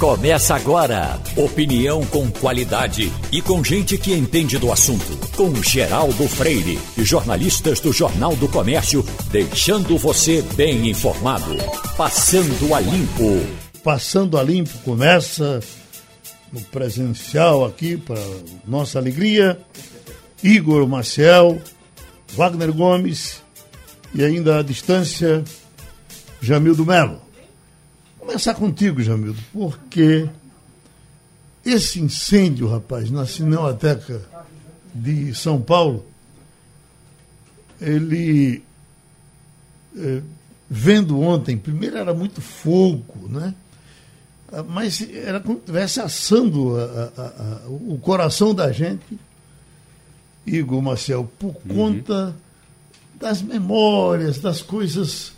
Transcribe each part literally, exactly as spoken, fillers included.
Começa agora. Opinião com qualidade e com gente que entende do assunto. Com Geraldo Freire e jornalistas do Jornal do Comércio, deixando você bem informado. Passando a Limpo. Passando a Limpo começa no presencial aqui, para nossa alegria. Igor Maciel, Wagner Gomes e ainda à distância, Jamildo Melo. Vou começar contigo, Jamildo, porque esse incêndio, rapaz, na Cinemateca de São Paulo, ele, é, vendo ontem, primeiro era muito fogo, né? Mas era como se estivesse assando a, a, a, o coração da gente, Igor Maciel, por uhum. conta das memórias, das coisas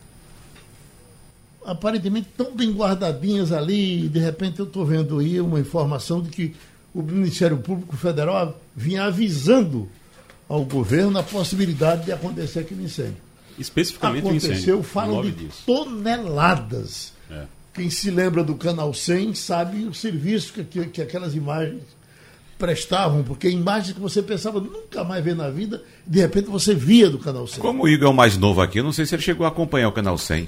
aparentemente tão bem guardadinhas ali. De repente eu estou vendo aí uma informação de que o Ministério Público Federal vinha avisando ao governo a possibilidade de acontecer aquele incêndio. Especificamente o incêndio. Aconteceu, falam de disso. toneladas. É. Quem se lembra do Canal cem sabe o serviço que, que, que aquelas imagens prestavam, porque imagens que você pensava nunca mais ver na vida, de repente você via do Canal cem. Como o Igor é o mais novo aqui, eu não sei se ele chegou a acompanhar o Canal cem.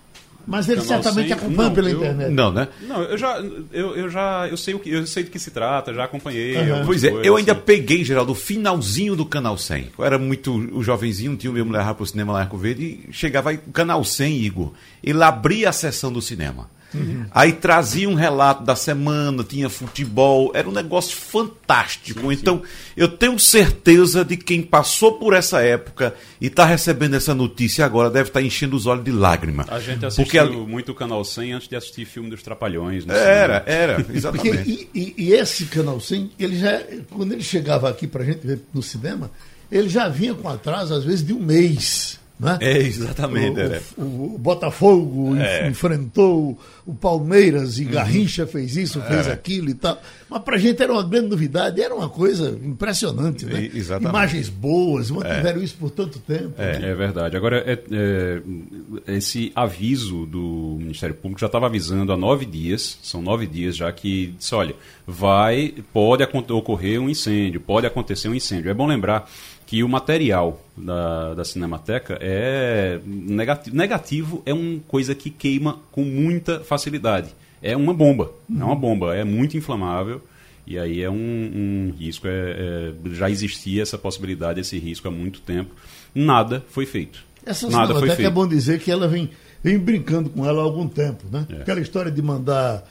Mas ele certamente cem, acompanha não, pela eu, internet. Não, né? Não, eu já, eu, eu já, eu sei o que, eu sei do que se trata, já acompanhei. Uhum. Pois é, coisas, eu ainda assim. peguei, Geraldo, o finalzinho do Canal cem. Eu era muito o jovenzinho, tinha o meu mulher para o cinema lá em Arco Verde, e chegava aí, o Canal cem, Igor, ele abria a sessão do cinema. Uhum. Aí trazia um relato da semana, tinha futebol, era um negócio fantástico. Sim, sim. Então, eu tenho certeza de quem passou por essa época e está recebendo essa notícia agora deve estar enchendo os olhos de lágrima. A gente assistiu porque a... muito o Canal cem antes de assistir filme dos Trapalhões. Era, era, exatamente. Porque, e, e, e esse Canal cem, ele já, quando ele chegava aqui para a gente ver no cinema, ele já vinha com atraso, às vezes, de um mês. Né? É, exatamente. O, o, o Botafogo é. enfrentou o Palmeiras e Garrincha uhum. fez isso, fez é. aquilo e tal. Mas pra gente era uma grande novidade, era uma coisa impressionante, né? Exatamente. Imagens boas, mantiveram é. isso por tanto tempo. É, né? É verdade. Agora, é, é, esse aviso do Ministério Público já estava avisando há nove dias, são nove dias já que disse, olha, vai, pode ocorrer um incêndio, pode acontecer um incêndio. É bom lembrar que o material da, da Cinemateca é negativo. Negativo é uma coisa que queima com muita facilidade. É uma bomba, uhum. é uma bomba, é muito inflamável e aí é um, um risco. É, é, já existia essa possibilidade, esse risco há muito tempo. Nada foi feito. Essa Nada foi feito. É bom dizer que ela vem, vem brincando com ela há algum tempo, né? É. Aquela história de mandar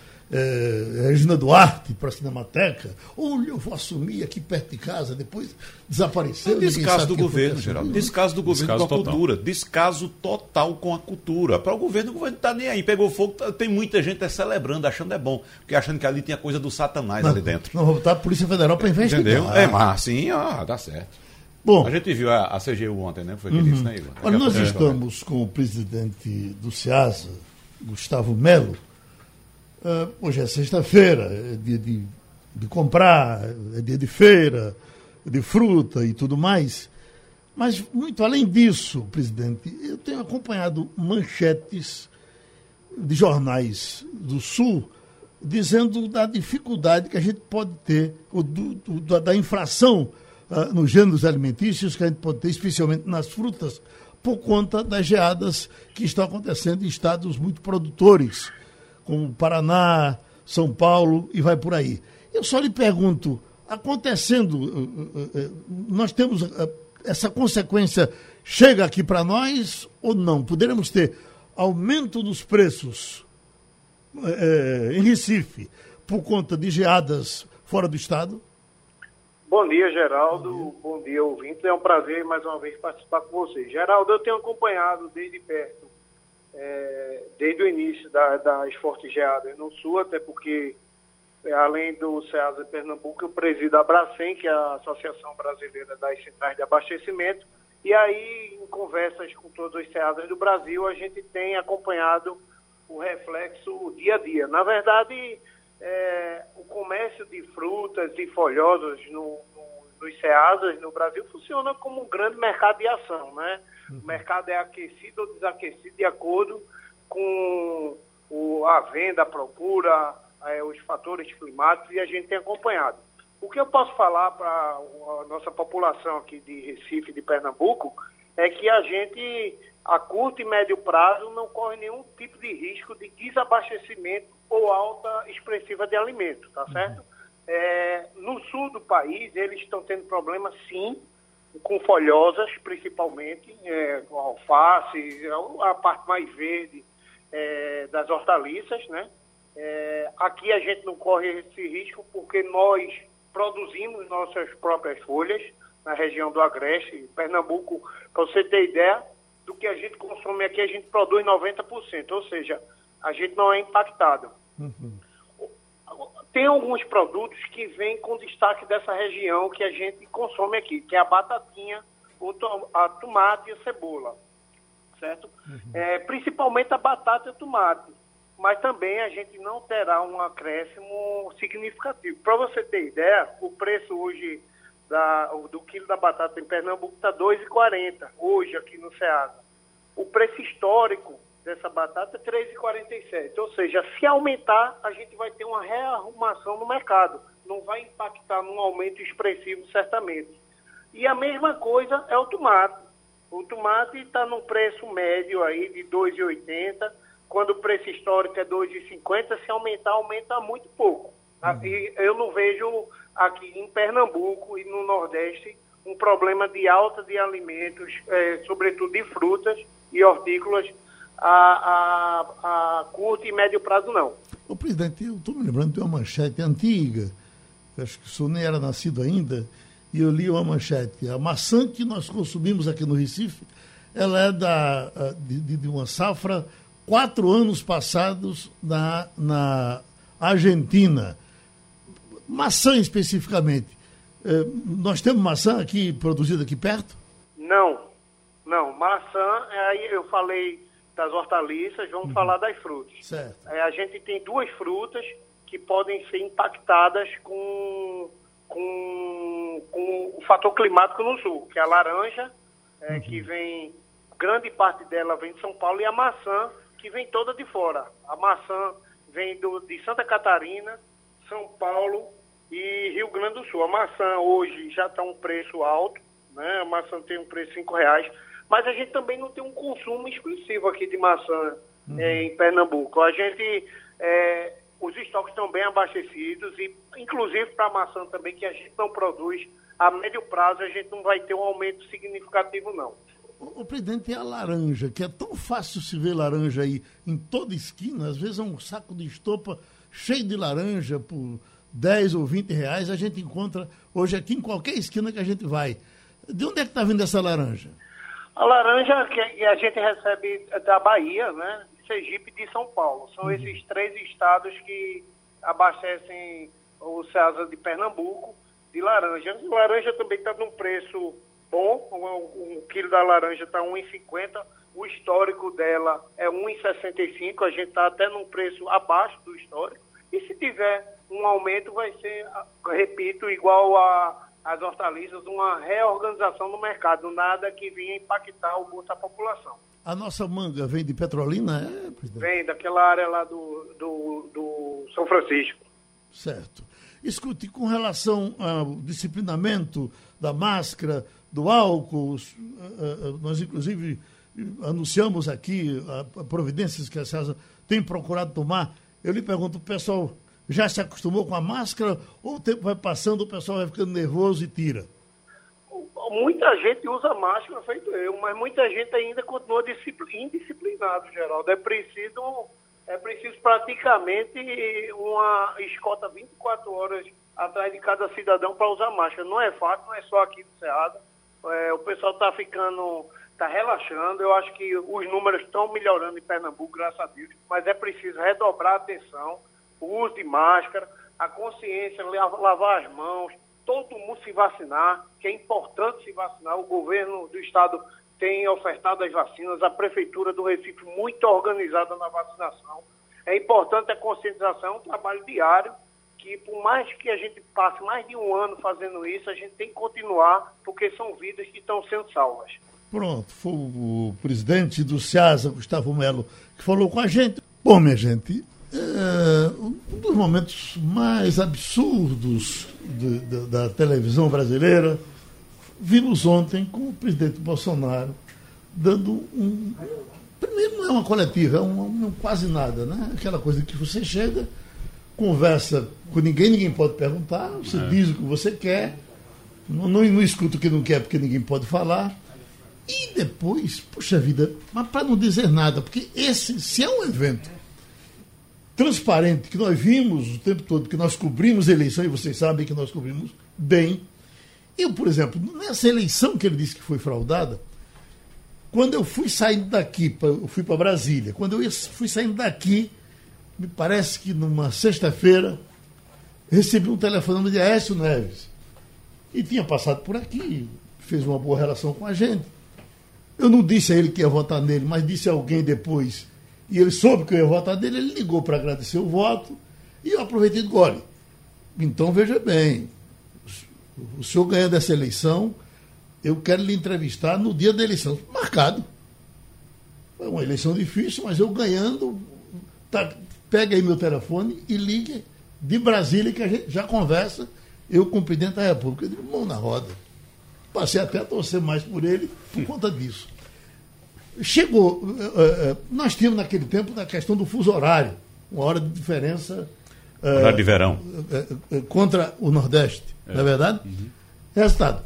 É, Regina Duarte para a Cinemateca, olha, eu vou assumir aqui perto de casa, depois desapareceu. É descaso do governo, Geraldo. Descaso do governo descaso com a total. cultura. Descaso total com a cultura. Para o governo, o governo não está nem aí. Pegou fogo, tem muita gente celebrando, achando é bom, porque achando que ali tinha coisa do Satanás não, ali dentro. Não, vou botar a Polícia Federal para investigar. Entendeu? É, mas assim, ó, dá certo. Bom, a gente viu a, a C G U ontem, né? Foi o que uhum. disse, né, Igor? Olha, nós é, estamos com o presidente do SEASA, Gustavo Melo. Uh, hoje é sexta-feira, é dia de, de comprar, é dia de feira, de fruta e tudo mais. Mas, muito além disso, presidente, eu tenho acompanhado manchetes de jornais do Sul dizendo da dificuldade que a gente pode ter, ou do, do, da inflação uh, nos gêneros alimentícios que a gente pode ter, especialmente nas frutas, por conta das geadas que estão acontecendo em estados muito produtores, como Paraná, São Paulo e vai por aí. Eu só lhe pergunto, acontecendo, nós temos essa consequência, chega aqui para nós ou não? Poderemos ter aumento dos preços é, em Recife por conta de geadas fora do estado? Bom dia, Geraldo. Bom dia, Bom dia ouvintes. É um prazer mais uma vez participar com vocês. Geraldo, eu tenho acompanhado desde perto É, desde o início da, das fortes geadas no Sul, até porque, é, além do SEASA Pernambuco, eu presido a Abracem, que é a Associação Brasileira das Centrais de Abastecimento, e aí, em conversas com todos os SEASAs do Brasil, a gente tem acompanhado o reflexo dia a dia. Na verdade, é, o comércio de frutas e folhosos no, no, nos SEASAs no Brasil funciona como um grande mercado de ação, né? O mercado é aquecido ou desaquecido de acordo com o, a venda, a procura, é, os fatores climáticos e a gente tem acompanhado. O que eu posso falar para a nossa população aqui de Recife, de Pernambuco, é que a gente, a curto e médio prazo, não corre nenhum tipo de risco de desabastecimento ou alta expressiva de alimentos, tá certo? Uhum. É, no sul do país, eles estão tendo problemas, sim, com folhosas, principalmente, é, com alface, a parte mais verde é, das hortaliças, né? É, aqui a gente não corre esse risco porque nós produzimos nossas próprias folhas na região do Agreste, Pernambuco. Para você ter ideia do que a gente consome aqui, a gente produz noventa por cento, ou seja, a gente não é impactado. Uhum. Tem alguns produtos que vêm com destaque dessa região que a gente consome aqui, que é a batatinha, o to- a tomate e a cebola, certo? Uhum. É, principalmente a batata e o tomate, mas também a gente não terá um acréscimo significativo. Para você ter ideia, o preço hoje da, do quilo da batata em Pernambuco está dois reais e quarenta centavos, hoje aqui no Ceasa. O preço histórico dessa batata é três reais e quarenta e sete centavos, ou seja, se aumentar, a gente vai ter uma rearrumação no mercado, não vai impactar num aumento expressivo, certamente. E a mesma coisa é o tomate. O tomate está num preço médio aí de dois reais e oitenta centavos, quando o preço histórico é dois reais e cinquenta centavos, se aumentar, aumenta muito pouco. Uhum. E eu não vejo aqui em Pernambuco e no Nordeste um problema de alta de alimentos, é, sobretudo de frutas e hortícolas, a, a, a curto e médio prazo, não. Ô, presidente, eu estou me lembrando de uma manchete antiga, acho que o senhor nem era nascido ainda, e eu li uma manchete. A maçã que nós consumimos aqui no Recife, ela é da, de, de uma safra quatro anos passados na, na Argentina. Maçã especificamente. Eh, nós temos maçã aqui, produzida aqui perto? Não, não. Maçã, aí eu falei das hortaliças, vamos uhum. falar das frutas. Certo. É, a gente tem duas frutas que podem ser impactadas com, com, com o fator climático no sul, que é a laranja, é, uhum. que vem, grande parte dela vem de São Paulo, e a maçã, que vem toda de fora. A maçã vem do, de Santa Catarina, São Paulo e Rio Grande do Sul. A maçã hoje já está um preço alto, né? A maçã tem um preço de cinco reais, mas a gente também não tem um consumo exclusivo aqui de maçã uhum. é, em Pernambuco. A gente, é, os estoques estão bem abastecidos e, inclusive, para a maçã também, que a gente não produz, a médio prazo a gente não vai ter um aumento significativo, não. O presidente, é a laranja, que é tão fácil se ver laranja aí em toda esquina, às vezes é um saco de estopa cheio de laranja por dez ou vinte reais, a gente encontra hoje aqui em qualquer esquina que a gente vai. De onde é que está vindo essa laranja? A laranja que a gente recebe da Bahia, né, Sergipe e de São Paulo. São uhum. esses três estados que abastecem o Ceasa de Pernambuco de laranja. A laranja também está num preço bom, um, um quilo da laranja está um real e cinquenta centavos, o histórico dela é um real e sessenta e cinco centavos, a gente está até num preço abaixo do histórico, e se tiver um aumento vai ser, repito, igual a, as hortaliças, uma reorganização no mercado, nada que venha impactar o bolso da população. A nossa manga vem de Petrolina, é, presidente? Vem daquela área lá do, do, do São Francisco. Certo. Escute, com relação ao disciplinamento da máscara, do álcool, nós inclusive anunciamos aqui a providências que a Ceasa tem procurado tomar. Eu lhe pergunto, o pessoal já se acostumou com a máscara ou o tempo vai passando, o pessoal vai ficando nervoso e tira? Muita gente usa máscara, feito eu, mas muita gente ainda continua indisciplinado, Geraldo. É preciso, é preciso praticamente uma escolta vinte e quatro horas atrás de cada cidadão para usar máscara. Não é fácil, não é só aqui do Ceasa. É, o pessoal está ficando, está relaxando. Eu acho que os números estão melhorando em Pernambuco, graças a Deus, mas é preciso redobrar a atenção, o uso de máscara, a consciência, lavar as mãos, todo mundo se vacinar, que é importante se vacinar. O governo do estado tem ofertado as vacinas, a prefeitura do Recife muito organizada na vacinação. É importante a conscientização, um trabalho diário, que por mais que a gente passe mais de um ano fazendo isso, a gente tem que continuar, porque são vidas que estão sendo salvas. Pronto, foi o presidente do Ceasa, Gustavo Melo, que falou com a gente. Bom, minha gente, é, um dos momentos mais absurdos de, de, da televisão brasileira, vimos ontem com o presidente Bolsonaro dando um... Primeiro, não é uma coletiva, é um, um quase nada, né? Aquela coisa que você chega, conversa com ninguém, ninguém pode perguntar, você é. diz o que você quer, não, não, não escuta o que não quer porque ninguém pode falar. E depois, puxa vida, mas para não dizer nada, porque esse, se é um evento transparente, que nós vimos o tempo todo, que nós cobrimos a eleição, e vocês sabem que nós cobrimos bem. Eu, por exemplo, nessa eleição que ele disse que foi fraudada, quando eu fui saindo daqui, eu fui para Brasília, quando eu fui saindo daqui, me parece que numa sexta-feira, recebi um telefonema de Aécio Neves. E tinha passado por aqui, fez uma boa relação com a gente. Eu não disse a ele que ia votar nele, mas disse a alguém depois, e ele soube que eu ia votar nele, ele ligou para agradecer o voto, e eu aproveitei e disse, olha, então veja bem, o senhor ganhando essa eleição, eu quero lhe entrevistar no dia da eleição. Marcado. Foi uma eleição difícil, mas eu ganhando, tá, pega aí meu telefone e ligue de Brasília, que a gente já conversa, eu com o presidente da República. Eu digo, mão na roda. Passei até a torcer mais por ele por conta disso. Chegou, uh, uh, nós tínhamos naquele tempo a questão do fuso horário, uma hora de diferença. Uh, horário de verão. Uh, uh, contra o Nordeste, é. Não é verdade? Uhum. Resultado.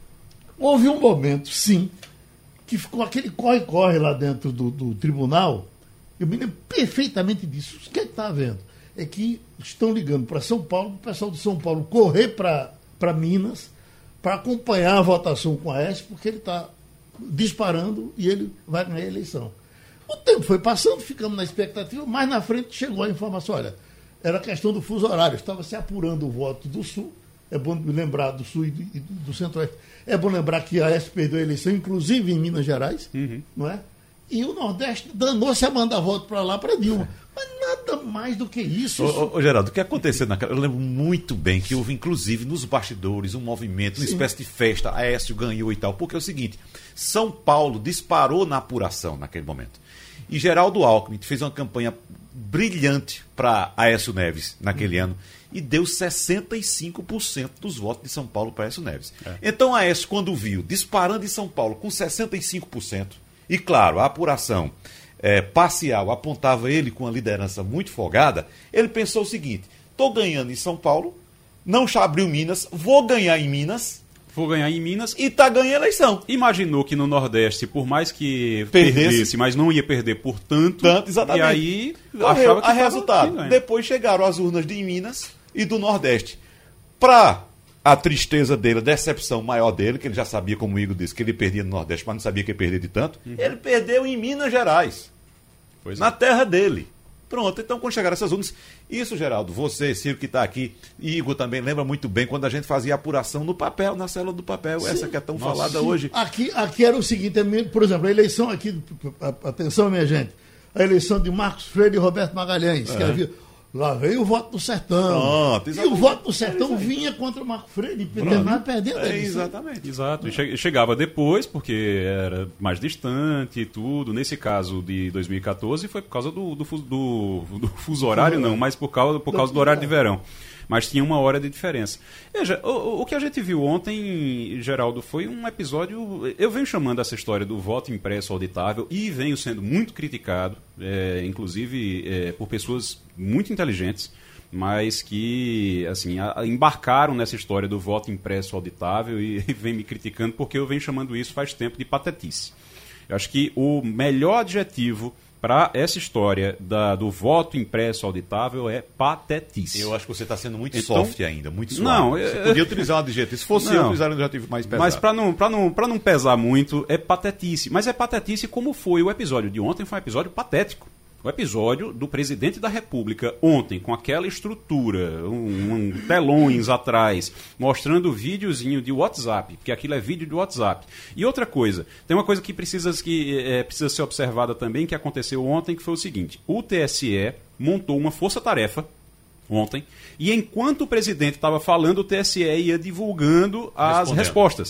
Houve um momento, sim, que ficou aquele corre-corre lá dentro do, do tribunal. Eu me lembro perfeitamente disso. O que é que está havendo? É que estão ligando para São Paulo, o pessoal de São Paulo correr para Minas para acompanhar a votação com a Aécio, porque ele está disparando e ele vai ganhar a eleição. O tempo foi passando, ficamos na expectativa, mas na frente chegou a informação, olha, era a questão do fuso horário, estava se apurando o voto do Sul, é bom lembrar do Sul e do, do Centro-Oeste, é bom lembrar que a Aécio perdeu a eleição, inclusive em Minas Gerais, uhum. Não é? E o Nordeste danou-se a mandar voto para lá, para Dilma. Mas nada mais do que isso. Ô, ô, ô, Geraldo, o que aconteceu naquela... Eu lembro muito bem que houve, inclusive, nos bastidores, um movimento, uma Sim. espécie de festa, a Aécio ganhou e tal. Porque é o seguinte, São Paulo disparou na apuração naquele momento. E Geraldo Alckmin fez uma campanha brilhante para Aécio Neves naquele uhum. ano e deu sessenta e cinco por cento dos votos de São Paulo para Aécio Neves. É. Então, Aécio, quando viu disparando em São Paulo com sessenta e cinco por cento, e claro, a apuração é, parcial apontava ele com uma liderança muito folgada, ele pensou o seguinte, estou ganhando em São Paulo, não abriu Minas, vou ganhar em Minas... Vou ganhar em Minas. E está ganhando a eleição. Imaginou que no Nordeste, por mais que Perdesse, perdesse, mas não ia perder por tanto. Tanto, exatamente. E aí, achava a, que a resultado. Depois chegaram as urnas de Minas e do Nordeste. Para a tristeza dele, a decepção maior dele, que ele já sabia, como o Igor disse, que ele perdia no Nordeste, mas não sabia que ia perder de tanto, uhum. ele perdeu em Minas Gerais. Pois na é. terra dele. Pronto, então quando chegaram essas urnas, isso, Geraldo, você, Ciro, que está aqui, Igor também lembra muito bem quando a gente fazia apuração no papel, na célula do papel, sim. essa que é tão Nossa, falada sim. hoje. Aqui, aqui era o seguinte, por exemplo, a eleição aqui, atenção minha gente, a eleição de Marcos Freire e Roberto Magalhães, é. que havia, lá veio o voto do Sertão. Pronto, e o voto do Sertão é vinha contra o Marco Freire, e terminava perdendo a eleição. É, exatamente. Exato, e chegava depois, porque era mais distante e tudo. Nesse caso de dois mil e catorze foi por causa do, do, do, do fuso horário, não, mas por causa, por causa do horário de verão. Mas tinha uma hora de diferença. Veja, o, o que a gente viu ontem, Geraldo, foi um episódio... Eu venho chamando essa história do voto impresso auditável e venho sendo muito criticado, é, inclusive é, por pessoas muito inteligentes, mas que assim, a, embarcaram nessa história do voto impresso auditável e, e vem me criticando porque eu venho chamando isso faz tempo de patetice. Eu acho que o melhor adjetivo para essa história da, do voto impresso auditável é patetice. Eu acho que você está sendo muito então, soft ainda, muito suave. Não, você eu, podia utilizar um adjetivo. Se fosse não, eu utilizar um adjetivo mais pesado. Mas para não, para não, para não pesar muito, é patetice. Mas é patetice como foi o episódio de ontem, foi um episódio patético. O episódio do presidente da República ontem, com aquela estrutura, um, um telões atrás, mostrando o videozinho de WhatsApp, porque aquilo é vídeo de WhatsApp. E outra coisa, tem uma coisa que precisa, que, é, precisa ser observada também, que aconteceu ontem, que foi o seguinte, o T S E montou uma força-tarefa ontem, e enquanto o presidente estava falando, o T S E ia divulgando as respostas.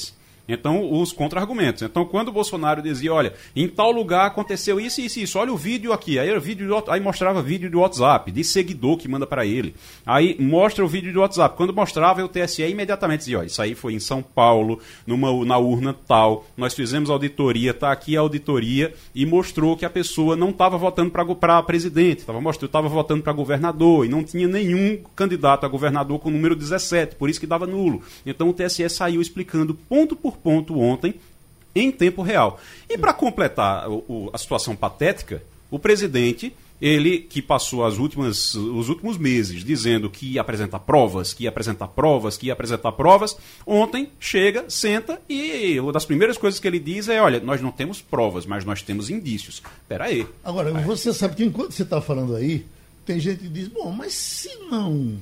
Então, os contra-argumentos. Então, quando o Bolsonaro dizia, olha, em tal lugar aconteceu isso, isso, isso, olha o vídeo aqui. Aí, era vídeo do, aí mostrava vídeo do WhatsApp, de seguidor que manda para ele. Aí mostra o vídeo do WhatsApp. Quando mostrava, o T S E imediatamente dizia, olha, isso aí foi em São Paulo, numa, na urna tal, nós fizemos auditoria, tá aqui a auditoria, e mostrou que a pessoa não estava votando para presidente, estava mostrando, estava votando para governador, e não tinha nenhum candidato a governador com o número dezessete, por isso que dava nulo. Então o T S E saiu explicando ponto por ponto ontem, em tempo real. E para completar o, o, a situação patética, o presidente, ele que passou as últimas, os últimos meses dizendo que ia apresentar provas, que ia apresentar provas, que ia apresentar provas, ontem chega, senta e uma das primeiras coisas que ele diz é, olha, nós não temos provas, mas nós temos indícios. Espera aí. Agora, é. você sabe que enquanto você está falando aí, tem gente que diz, bom, mas se não,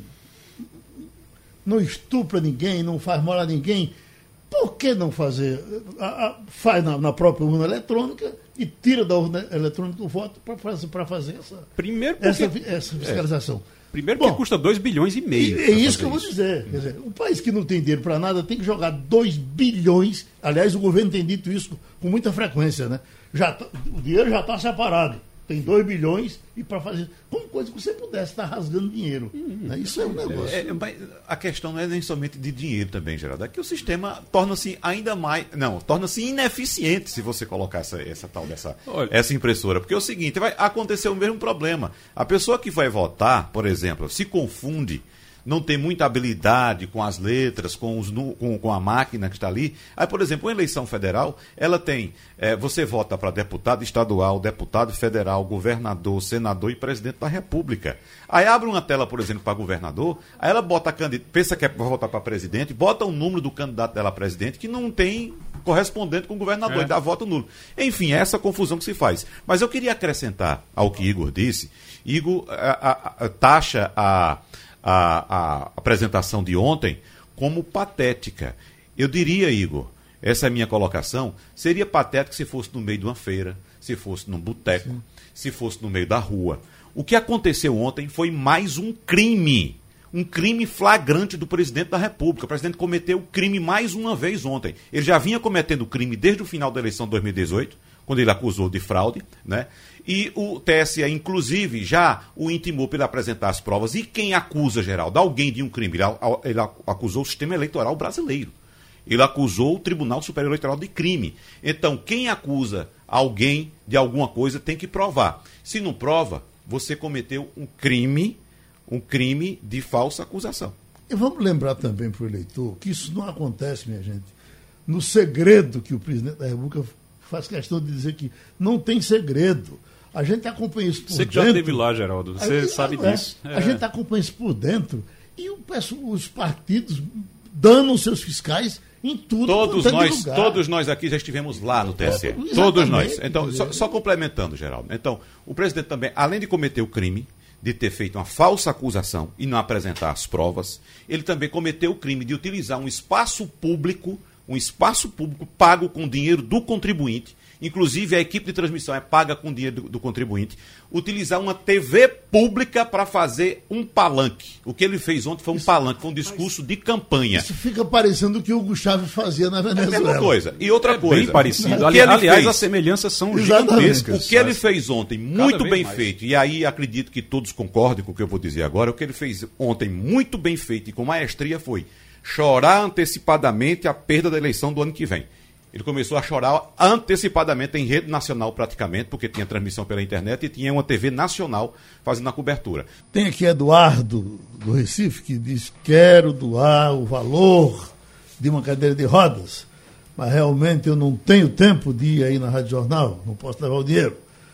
não estupra ninguém, não faz mal a ninguém, por que não fazer? A, a, faz na, na própria urna eletrônica e tira da urna eletrônica o voto para fazer, fazer essa, Primeiro porque, essa, essa fiscalização. É, primeiro porque Bom, custa dois bilhões e meio. É isso que eu vou dizer. Quer dizer, um país que não tem dinheiro para nada tem que jogar dois bilhões. Aliás, o governo tem dito isso com muita frequência, né? Já tá, o dinheiro já está separado. Tem dois bilhões e para fazer. Como coisa que você pudesse estar rasgando dinheiro. Hum, né? Isso é um negócio. É, é, mas a questão não é nem somente de dinheiro também, Geraldo. É que o sistema torna-se ainda mais. Não, torna-se ineficiente se você colocar essa, essa tal dessa essa impressora. Porque é o seguinte, vai acontecer o mesmo problema. A pessoa que vai votar, por exemplo, se confunde, não tem muita habilidade com as letras, com, os, com, com a máquina que está ali. Aí, por exemplo, uma eleição federal, ela tem, é, você vota para deputado estadual, deputado federal, governador, senador e presidente da República. Aí abre uma tela, por exemplo, para governador, aí ela bota a candidato, pensa que é para votar para presidente, bota o número do candidato dela a presidente que não tem correspondente com o governador, é. e dá voto nulo. Enfim, é essa confusão que se faz. Mas eu queria acrescentar ao que Igor disse. Igor a, a, a, taxa a A, a apresentação de ontem como patética. Eu diria, Igor, essa é a minha colocação, seria patético se fosse no meio de uma feira, se fosse num boteco, Sim. se fosse no meio da rua. O que aconteceu ontem foi mais um crime, um crime flagrante do presidente da República. O presidente cometeu crime mais uma vez ontem. Ele já vinha cometendo crime desde o final da eleição de dois mil e dezoito, quando ele acusou de fraude, né? E o T S E, inclusive, já o intimou para ele apresentar as provas. E quem acusa, Geraldo, alguém de um crime? Ele, ele acusou o sistema eleitoral brasileiro. Ele acusou o Tribunal Superior Eleitoral de crime. Então, quem acusa alguém de alguma coisa tem que provar. Se não prova, você cometeu um crime, um crime de falsa acusação. E vamos lembrar também para o eleitor que isso não acontece, minha gente, no segredo que o presidente da República faz questão de dizer que não tem segredo. A gente acompanha isso por você dentro. Você que já esteve lá, Geraldo, você a, sabe é, disso. É. A gente acompanha isso por dentro e o, os partidos dando os seus fiscais em tudo. Todos nós, lugar. todos nós aqui já estivemos lá no T S E. É, todos nós. Então, só, só complementando, Geraldo. Então, o presidente também, além de cometer o crime de ter feito uma falsa acusação e não apresentar as provas, ele também cometeu o crime de utilizar um espaço público, um espaço público pago com dinheiro do contribuinte, inclusive a equipe de transmissão é paga com dinheiro do, do contribuinte, utilizar uma T V pública para fazer um palanque. O que ele fez ontem foi um isso, palanque, foi um discurso de campanha. Isso fica parecendo o que o Hugo Chávez fazia na Venezuela. É a mesma coisa. E outra é coisa. Bem parecido. Ali, aliás, fez... as semelhanças são Exatamente. gigantescas. O que ele fez ontem, muito bem mais. feito, e aí acredito que todos concordem com o que eu vou dizer agora, o que ele fez ontem, muito bem feito e com maestria, foi chorar antecipadamente a perda da eleição do ano que vem. Ele começou a chorar antecipadamente em rede nacional praticamente, porque tinha transmissão pela internet e tinha uma T V nacional fazendo a cobertura. Tem aqui Eduardo do Recife que diz: quero doar o valor de uma cadeira de rodas, mas realmente eu não tenho tempo de ir aí na Rádio Jornal, não posso levar o dinheiro.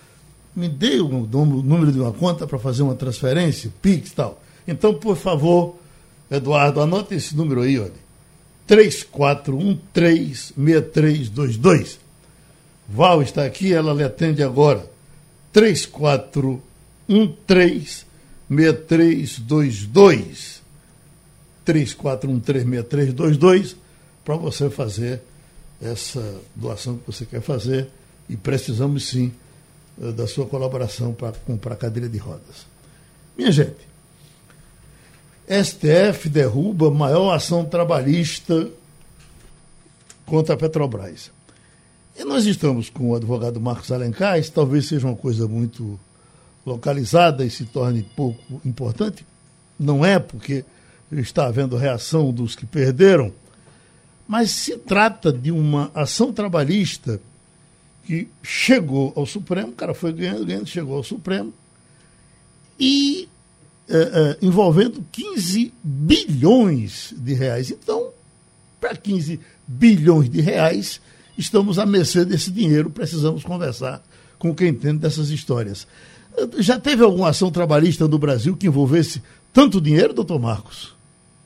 Me dê o número de uma conta para fazer uma transferência, Pix e tal. Então, por favor, Eduardo, anota esse número aí, olha. três quatro um três, seis três dois dois. Val está aqui, ela lhe atende agora. três quatro um três, seis três dois dois. três quatro um três, seis três dois dois, para você fazer essa doação que você quer fazer. E precisamos sim da sua colaboração para comprar cadeira de rodas. Minha gente, S T F derruba a maior ação trabalhista contra a Petrobras. E nós estamos com o advogado Marcos Alencar, isso talvez seja uma coisa muito localizada e se torne pouco importante. Não é, porque está havendo reação dos que perderam, mas se trata de uma ação trabalhista que chegou ao Supremo, o cara foi ganhando, ganhando, chegou ao Supremo, e é, é, envolvendo quinze bilhões de reais. Então, para quinze bilhões de reais, estamos à mercê desse dinheiro, precisamos conversar com quem entende dessas histórias. Já teve alguma ação trabalhista no Brasil que envolvesse tanto dinheiro, doutor Marcos?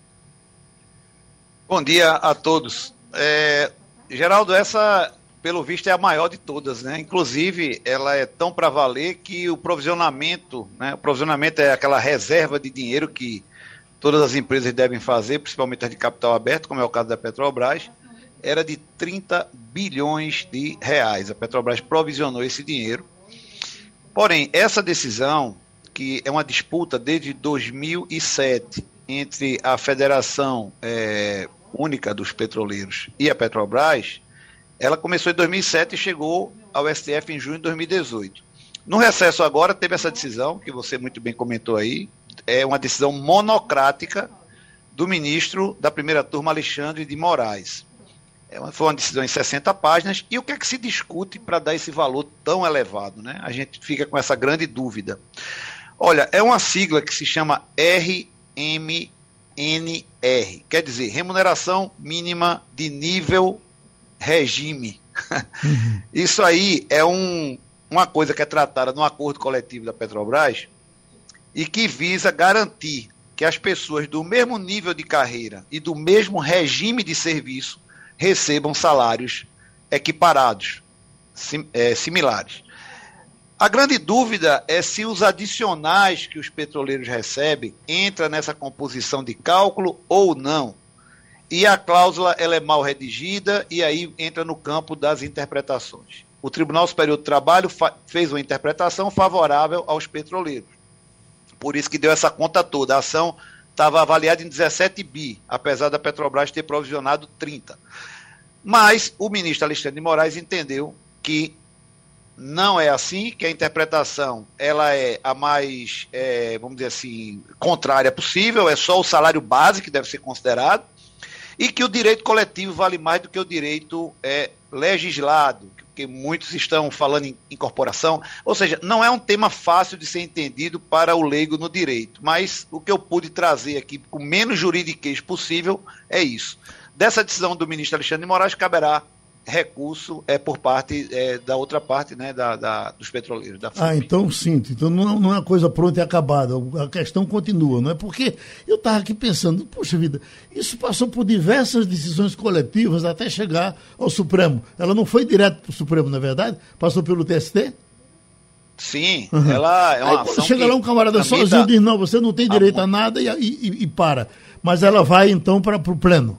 Bom dia a todos. É, Geraldo, essa, pelo visto, é a maior de todas, né? Inclusive, ela é tão para valer que o provisionamento, né? O provisionamento é aquela reserva de dinheiro que todas as empresas devem fazer, principalmente as de capital aberto, como é o caso da Petrobras, era de trinta bilhões de reais. A Petrobras provisionou esse dinheiro. Porém, essa decisão, que é uma disputa desde dois mil e sete entre a Federação é, Única dos Petroleiros e a Petrobras, ela começou em dois mil e sete e chegou ao S T F em junho de dois mil e dezoito. No recesso agora, teve essa decisão, que você muito bem comentou aí, é uma decisão monocrática do ministro da primeira turma, Alexandre de Moraes. É uma, foi uma decisão em sessenta páginas, e o que é que se discute para dar esse valor tão elevado, né? A gente fica com essa grande dúvida. Olha, é uma sigla que se chama R M N R, quer dizer, Remuneração Mínima de Nível Regime. Uhum. Isso aí é um, uma coisa que é tratada no acordo coletivo da Petrobras e que visa garantir que as pessoas do mesmo nível de carreira e do mesmo regime de serviço recebam salários equiparados, sim, é, similares. A grande dúvida é se os adicionais que os petroleiros recebem entram nessa composição de cálculo ou não. E a cláusula ela é mal redigida e aí entra no campo das interpretações. O Tribunal Superior do Trabalho fa- fez uma interpretação favorável aos petroleiros. Por isso que deu essa conta toda. A ação estava avaliada em dezessete bi, apesar da Petrobras ter provisionado trinta. Mas o ministro Alexandre de Moraes entendeu que não é assim, que a interpretação ela é a mais, é, vamos dizer assim, contrária possível, é só o salário base que deve ser considerado, e que o direito coletivo vale mais do que o direito é, legislado, porque muitos estão falando em incorporação, ou seja, não é um tema fácil de ser entendido para o leigo no direito, mas o que eu pude trazer aqui com menos juridiquês possível é isso. Dessa decisão do ministro Alexandre de Moraes caberá recurso é, por parte é, da outra parte, né, da, da, dos petroleiros. Da ah, então sim, então não, não é uma coisa pronta e acabada, a questão continua, não é? Porque eu estava aqui pensando, poxa vida, isso passou por diversas decisões coletivas até chegar ao Supremo. Ela não foi direto para o Supremo, não é verdade? Passou pelo T S T? Sim, uhum. Ela é uma Aí, quando chega lá um camarada sozinho e diz, não, você não tem direito a, a nada e, e, e para. Mas ela vai então para o Pleno.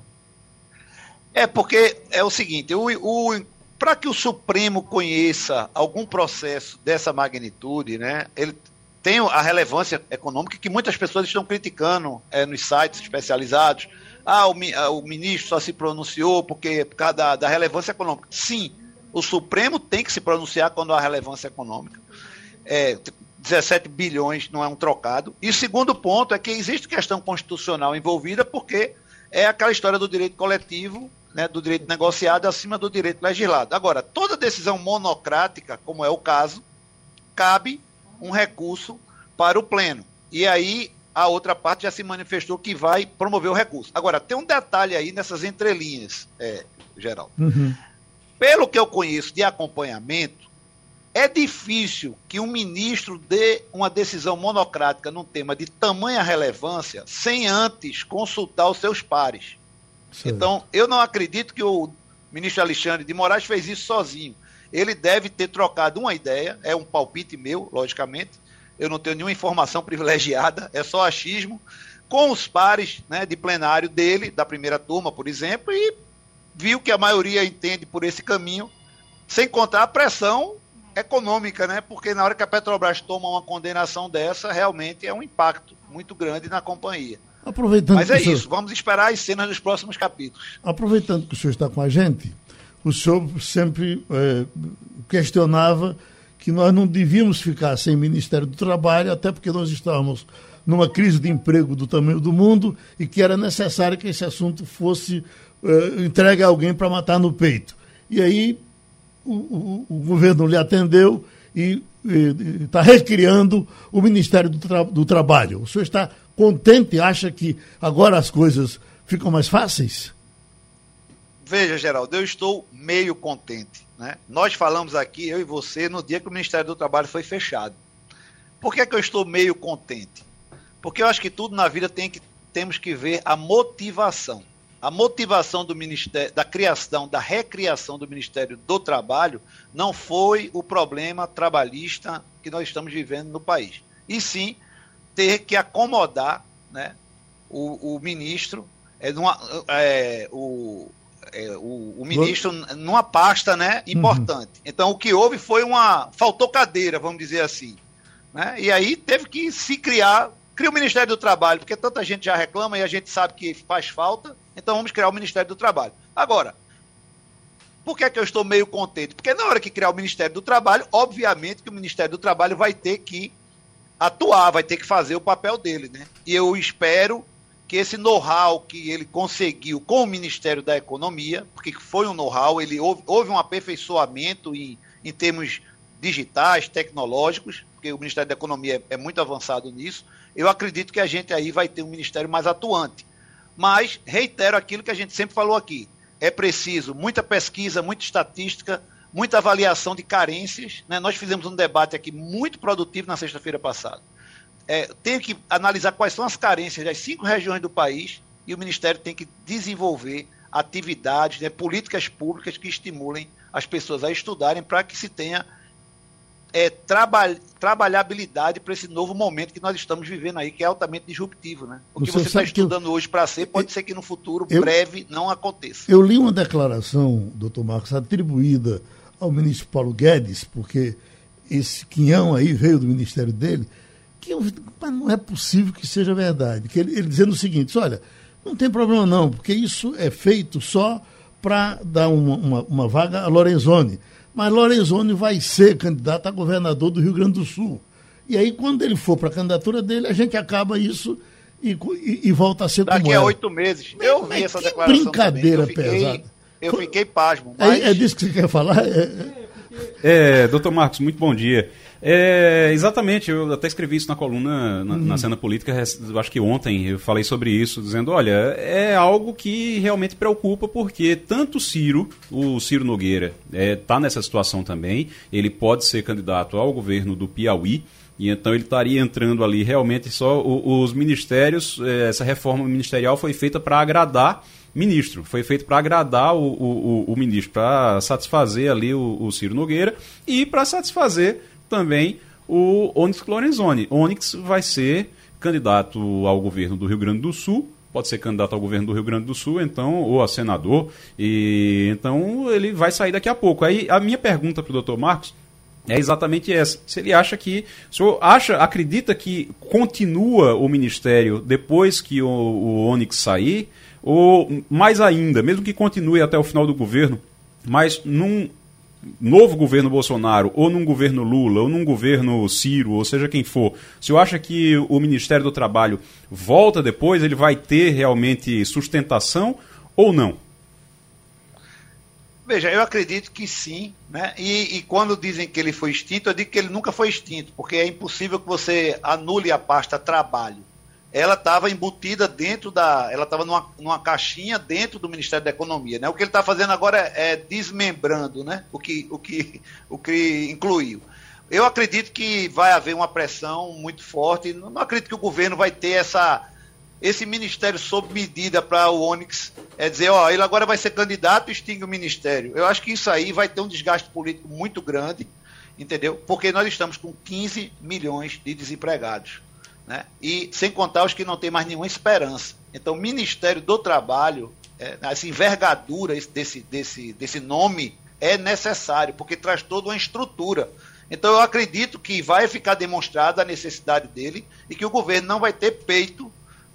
É porque é o seguinte, o, o, para que o Supremo conheça algum processo dessa magnitude, né, ele tem a relevância econômica que muitas pessoas estão criticando é, nos sites especializados. Ah, o, o ministro só se pronunciou porque, por causa da, da relevância econômica. Sim, o Supremo tem que se pronunciar quando há relevância econômica. É, dezessete bilhões não é um trocado. E o segundo ponto é que existe questão constitucional envolvida porque é aquela história do direito coletivo, né, do direito negociado acima do direito legislado. Agora, toda decisão monocrática, como é o caso, cabe um recurso para o Pleno. E aí a outra parte já se manifestou que vai promover o recurso. Agora, tem um detalhe aí nessas entrelinhas, é, Geraldo. Uhum. Pelo que eu conheço de acompanhamento, é difícil que um ministro dê uma decisão monocrática num tema de tamanha relevância sem antes consultar os seus pares. Sim. Então, eu não acredito que o ministro Alexandre de Moraes fez isso sozinho. Ele deve ter trocado uma ideia, é um palpite meu, logicamente, eu não tenho nenhuma informação privilegiada, é só achismo, com os pares, né, de plenário dele, da primeira turma, por exemplo, e viu que a maioria entende por esse caminho, sem contar a pressão econômica, né? Porque na hora que a Petrobras toma uma condenação dessa, realmente é um impacto muito grande na companhia. Aproveitando Mas é senhor... isso, vamos esperar as cenas dos próximos capítulos. Aproveitando que o senhor está com a gente, o senhor sempre é, questionava que nós não devíamos ficar sem Ministério do Trabalho, até porque nós estávamos numa crise de emprego do tamanho do mundo e que era necessário que esse assunto fosse é, entregue a alguém para matar no peito. E aí o, o, o governo lhe atendeu e está recriando o Ministério do, Tra- do Trabalho. O senhor está contente? Acha que agora as coisas ficam mais fáceis? Veja, Geraldo, eu estou meio contente, né? Nós falamos aqui, eu e você, no dia que o Ministério do Trabalho foi fechado. Por que é que eu estou meio contente? Porque eu acho que tudo na vida tem que, temos que ver a motivação. A motivação do Ministério, da criação, da recriação do Ministério do Trabalho não foi o problema trabalhista que nós estamos vivendo no país. E sim ter que acomodar, né, o, o ministro, é, numa, é, o, é, o, o ministro numa pasta, né, importante. Uhum. Então o que houve foi uma... faltou cadeira, vamos dizer assim. Né? E aí teve que se criar... Cria o Ministério do Trabalho, porque tanta gente já reclama e a gente sabe que faz falta, então vamos criar o Ministério do Trabalho. Agora, por que é que eu estou meio contente? Porque na hora que criar o Ministério do Trabalho, obviamente que o Ministério do Trabalho vai ter que atuar, vai ter que fazer o papel dele, né? E eu espero que esse know-how que ele conseguiu com o Ministério da Economia, porque foi um know-how, ele houve, houve um aperfeiçoamento em, em termos digitais, tecnológicos, porque o Ministério da Economia é, é muito avançado nisso. Eu acredito que a gente aí vai ter um ministério mais atuante. Mas reitero aquilo que a gente sempre falou aqui. É preciso muita pesquisa, muita estatística, muita avaliação de carências. Né? Nós fizemos um debate aqui muito produtivo na sexta-feira passada. É, tem que analisar quais são as carências das cinco regiões do país e o Ministério tem que desenvolver atividades, né, políticas públicas que estimulem as pessoas a estudarem para que se tenha É, traba- trabalhabilidade para esse novo momento que nós estamos vivendo aí, que é altamente disruptivo, né? O que você está estudando eu... hoje para ser, pode eu... ser que no futuro eu... breve não aconteça. Eu li uma declaração, doutor Marcos, atribuída ao ministro Paulo Guedes, porque esse quinhão aí veio do ministério dele, que eu... mas não é possível que seja verdade. Que ele, ele dizendo o seguinte, olha, não tem problema não, porque isso é feito só para dar uma, uma, uma vaga a Lorenzoni. Mas Lorenzoni vai ser candidato a governador do Rio Grande do Sul. E aí, quando ele for para a candidatura dele, a gente acaba isso e, e, e volta a ser Daqui como a era. oito meses. Mas, eu vi mas essa que declaração brincadeira também. Eu fiquei, pesada. Eu fiquei pasmo. Mas... É, é disso que você quer falar? É, é doutor Marcos, muito bom dia. É, exatamente, eu até escrevi isso na coluna, na, uhum. na cena política, eu acho que ontem eu falei sobre isso, dizendo, olha, é algo que realmente preocupa, porque tanto o Ciro, o Ciro Nogueira, está é, nessa situação também, ele pode ser candidato ao governo do Piauí, e então ele estaria entrando ali realmente só o, os ministérios, essa reforma ministerial foi feita para agradar ministro, foi feito para agradar o, o, o ministro, para satisfazer ali o, o Ciro Nogueira e para satisfazer também o Onyx Lorenzoni. Onyx vai ser candidato ao governo do Rio Grande do Sul, pode ser candidato ao governo do Rio Grande do Sul, então, ou a senador, e então ele vai sair daqui a pouco. Aí a minha pergunta para o doutor Marcos é exatamente essa. Se ele acha que, o senhor acha, acredita que continua o ministério depois que o, o Onyx sair, ou mais ainda, mesmo que continue até o final do governo, mas num novo governo Bolsonaro, ou num governo Lula, ou num governo Ciro, ou seja quem for, o senhor acha que o Ministério do Trabalho volta depois, ele vai ter realmente sustentação ou não? Veja, eu acredito que sim, né? E, e quando dizem que ele foi extinto, eu digo que ele nunca foi extinto, porque é impossível que você anule a pasta trabalho. Ela estava embutida dentro da... Ela estava numa, numa caixinha dentro do Ministério da Economia, né? O que ele está fazendo agora é, é desmembrando, né? O que, o, que, o que incluiu. Eu acredito que vai haver uma pressão muito forte. Não, não acredito que o governo vai ter essa, esse ministério sob medida para o Onyx. É dizer, ó, ele agora vai ser candidato e extingue o ministério. Eu acho que isso aí vai ter um desgaste político muito grande, entendeu? Porque nós estamos com quinze milhões de desempregados. Né? E sem contar os que não têm mais nenhuma esperança. Então, o Ministério do Trabalho, é, essa envergadura desse, desse, desse nome é necessário, porque traz toda uma estrutura. Então, eu acredito que vai ficar demonstrada a necessidade dele e que o governo não vai ter peito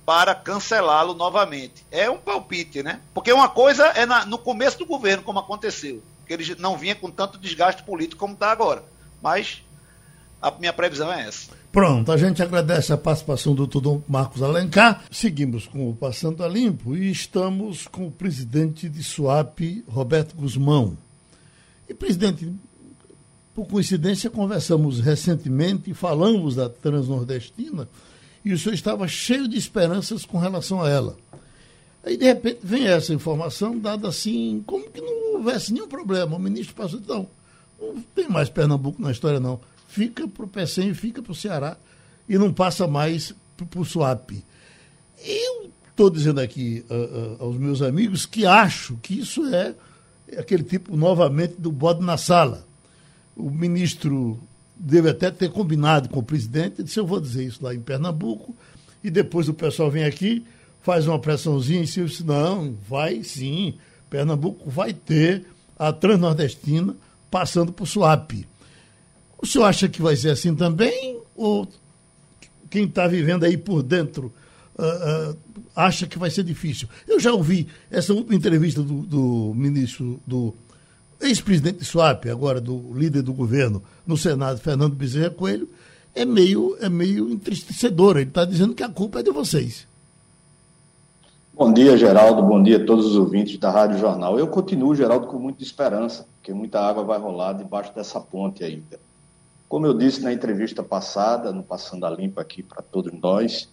para cancelá-lo novamente. É um palpite, né? Porque uma coisa é na, no começo do governo, como aconteceu, que ele não vinha com tanto desgaste político como está agora. Mas a minha previsão é essa. Pronto, a gente agradece a participação do doutor Marcos Alencar. Seguimos com o Passando a Limpo e estamos com o presidente de SUAP, Roberto Guzmão. E, presidente, por coincidência, conversamos recentemente e falamos da Transnordestina e o senhor estava cheio de esperanças com relação a ela. Aí, de repente, vem essa informação dada assim, como que não houvesse nenhum problema. O ministro passou, então, não tem mais Pernambuco na história, não. Fica para o P E C M, fica para o Ceará e não passa mais para o SUAP. Eu estou dizendo aqui uh, uh, aos meus amigos que acho que isso é aquele tipo, novamente, do bode na sala. O ministro deve até ter combinado com o presidente, disse, eu vou dizer isso lá em Pernambuco, e depois o pessoal vem aqui, faz uma pressãozinha e disse, não, vai sim, Pernambuco vai ter a Transnordestina passando por SUAP. O senhor acha que vai ser assim também, ou quem está vivendo aí por dentro uh, uh, acha que vai ser difícil? Eu já ouvi essa última entrevista do, do ministro, do ex-presidente de SUAP, agora do líder do governo no Senado, Fernando Bezerra Coelho, é meio, é meio entristecedora. Ele está dizendo que a culpa é de vocês. Bom dia, Geraldo. Bom dia a todos os ouvintes da Rádio Jornal. Eu continuo, Geraldo, com muita esperança, porque muita água vai rolar debaixo dessa ponte ainda. Como eu disse na entrevista passada, no Passando a Limpo aqui para todos nós,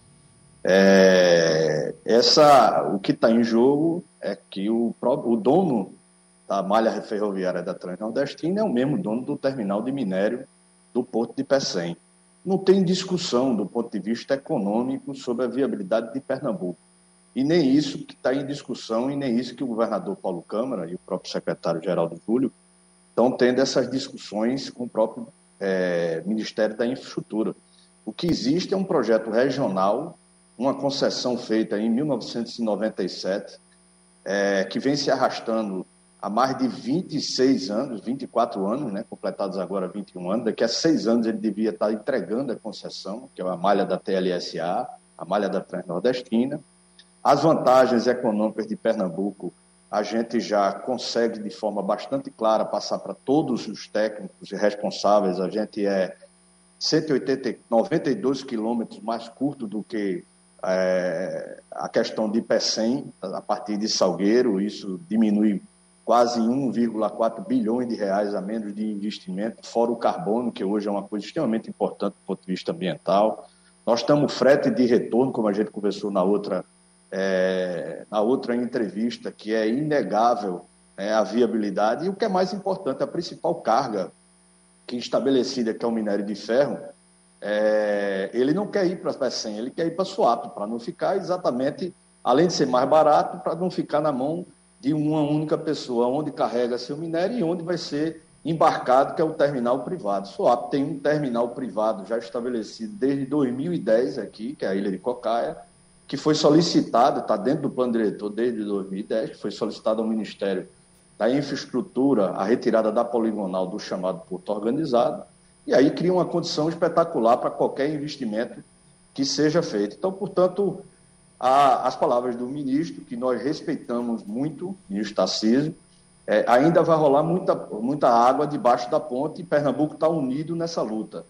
é, essa, o que está em jogo é que o, o dono da malha ferroviária da Transnordestina é o mesmo dono do terminal de minério do Porto de Pecém. Não tem discussão do ponto de vista econômico sobre a viabilidade de Pernambuco. E nem isso que está em discussão, e nem isso que o governador Paulo Câmara e o próprio secretário-geral do Júlio estão tendo essas discussões com o próprio é, Ministério da Infraestrutura. O que existe é um projeto regional, uma concessão feita em mil novecentos e noventa e sete, é, que vem se arrastando há mais de vinte e seis anos, vinte e quatro anos, né, completados agora vinte e um anos. Daqui a seis anos ele devia estar entregando a concessão, que é a malha da T L S A, a malha da Transnordestina. As vantagens econômicas de Pernambuco, a gente já consegue de forma bastante clara passar para todos os técnicos e responsáveis. A gente é cento e oitenta, noventa e dois quilômetros mais curto do que é, a questão de Pecém, a partir de Salgueiro. Isso diminui quase um vírgula quatro bilhões de reais a menos de investimento, fora o carbono, que hoje é uma coisa extremamente importante do ponto de vista ambiental. Nós estamos frete de retorno, como a gente conversou na outra, é, na outra entrevista, que é inegável, né, a viabilidade. E o que é mais importante, a principal carga que estabelecida, que é o minério de ferro, é, ele não quer ir para a Pecém, ele quer ir para a SUAP, para não ficar exatamente, além de ser mais barato, para não ficar na mão de uma única pessoa, onde carrega seu minério e onde vai ser embarcado, que é o terminal privado. SUAP tem um terminal privado já estabelecido desde dois mil e dez aqui, que é a Ilha de Cocaia, que foi solicitado, está dentro do plano diretor desde dois mil e dez, que foi solicitado ao Ministério da Infraestrutura a retirada da poligonal do chamado Porto Organizado, e aí cria uma condição espetacular para qualquer investimento que seja feito. Então, portanto, a, as palavras do ministro, que nós respeitamos muito, ministro Tarcísio, é, ainda vai rolar muita, muita água debaixo da ponte e Pernambuco está unido nessa luta.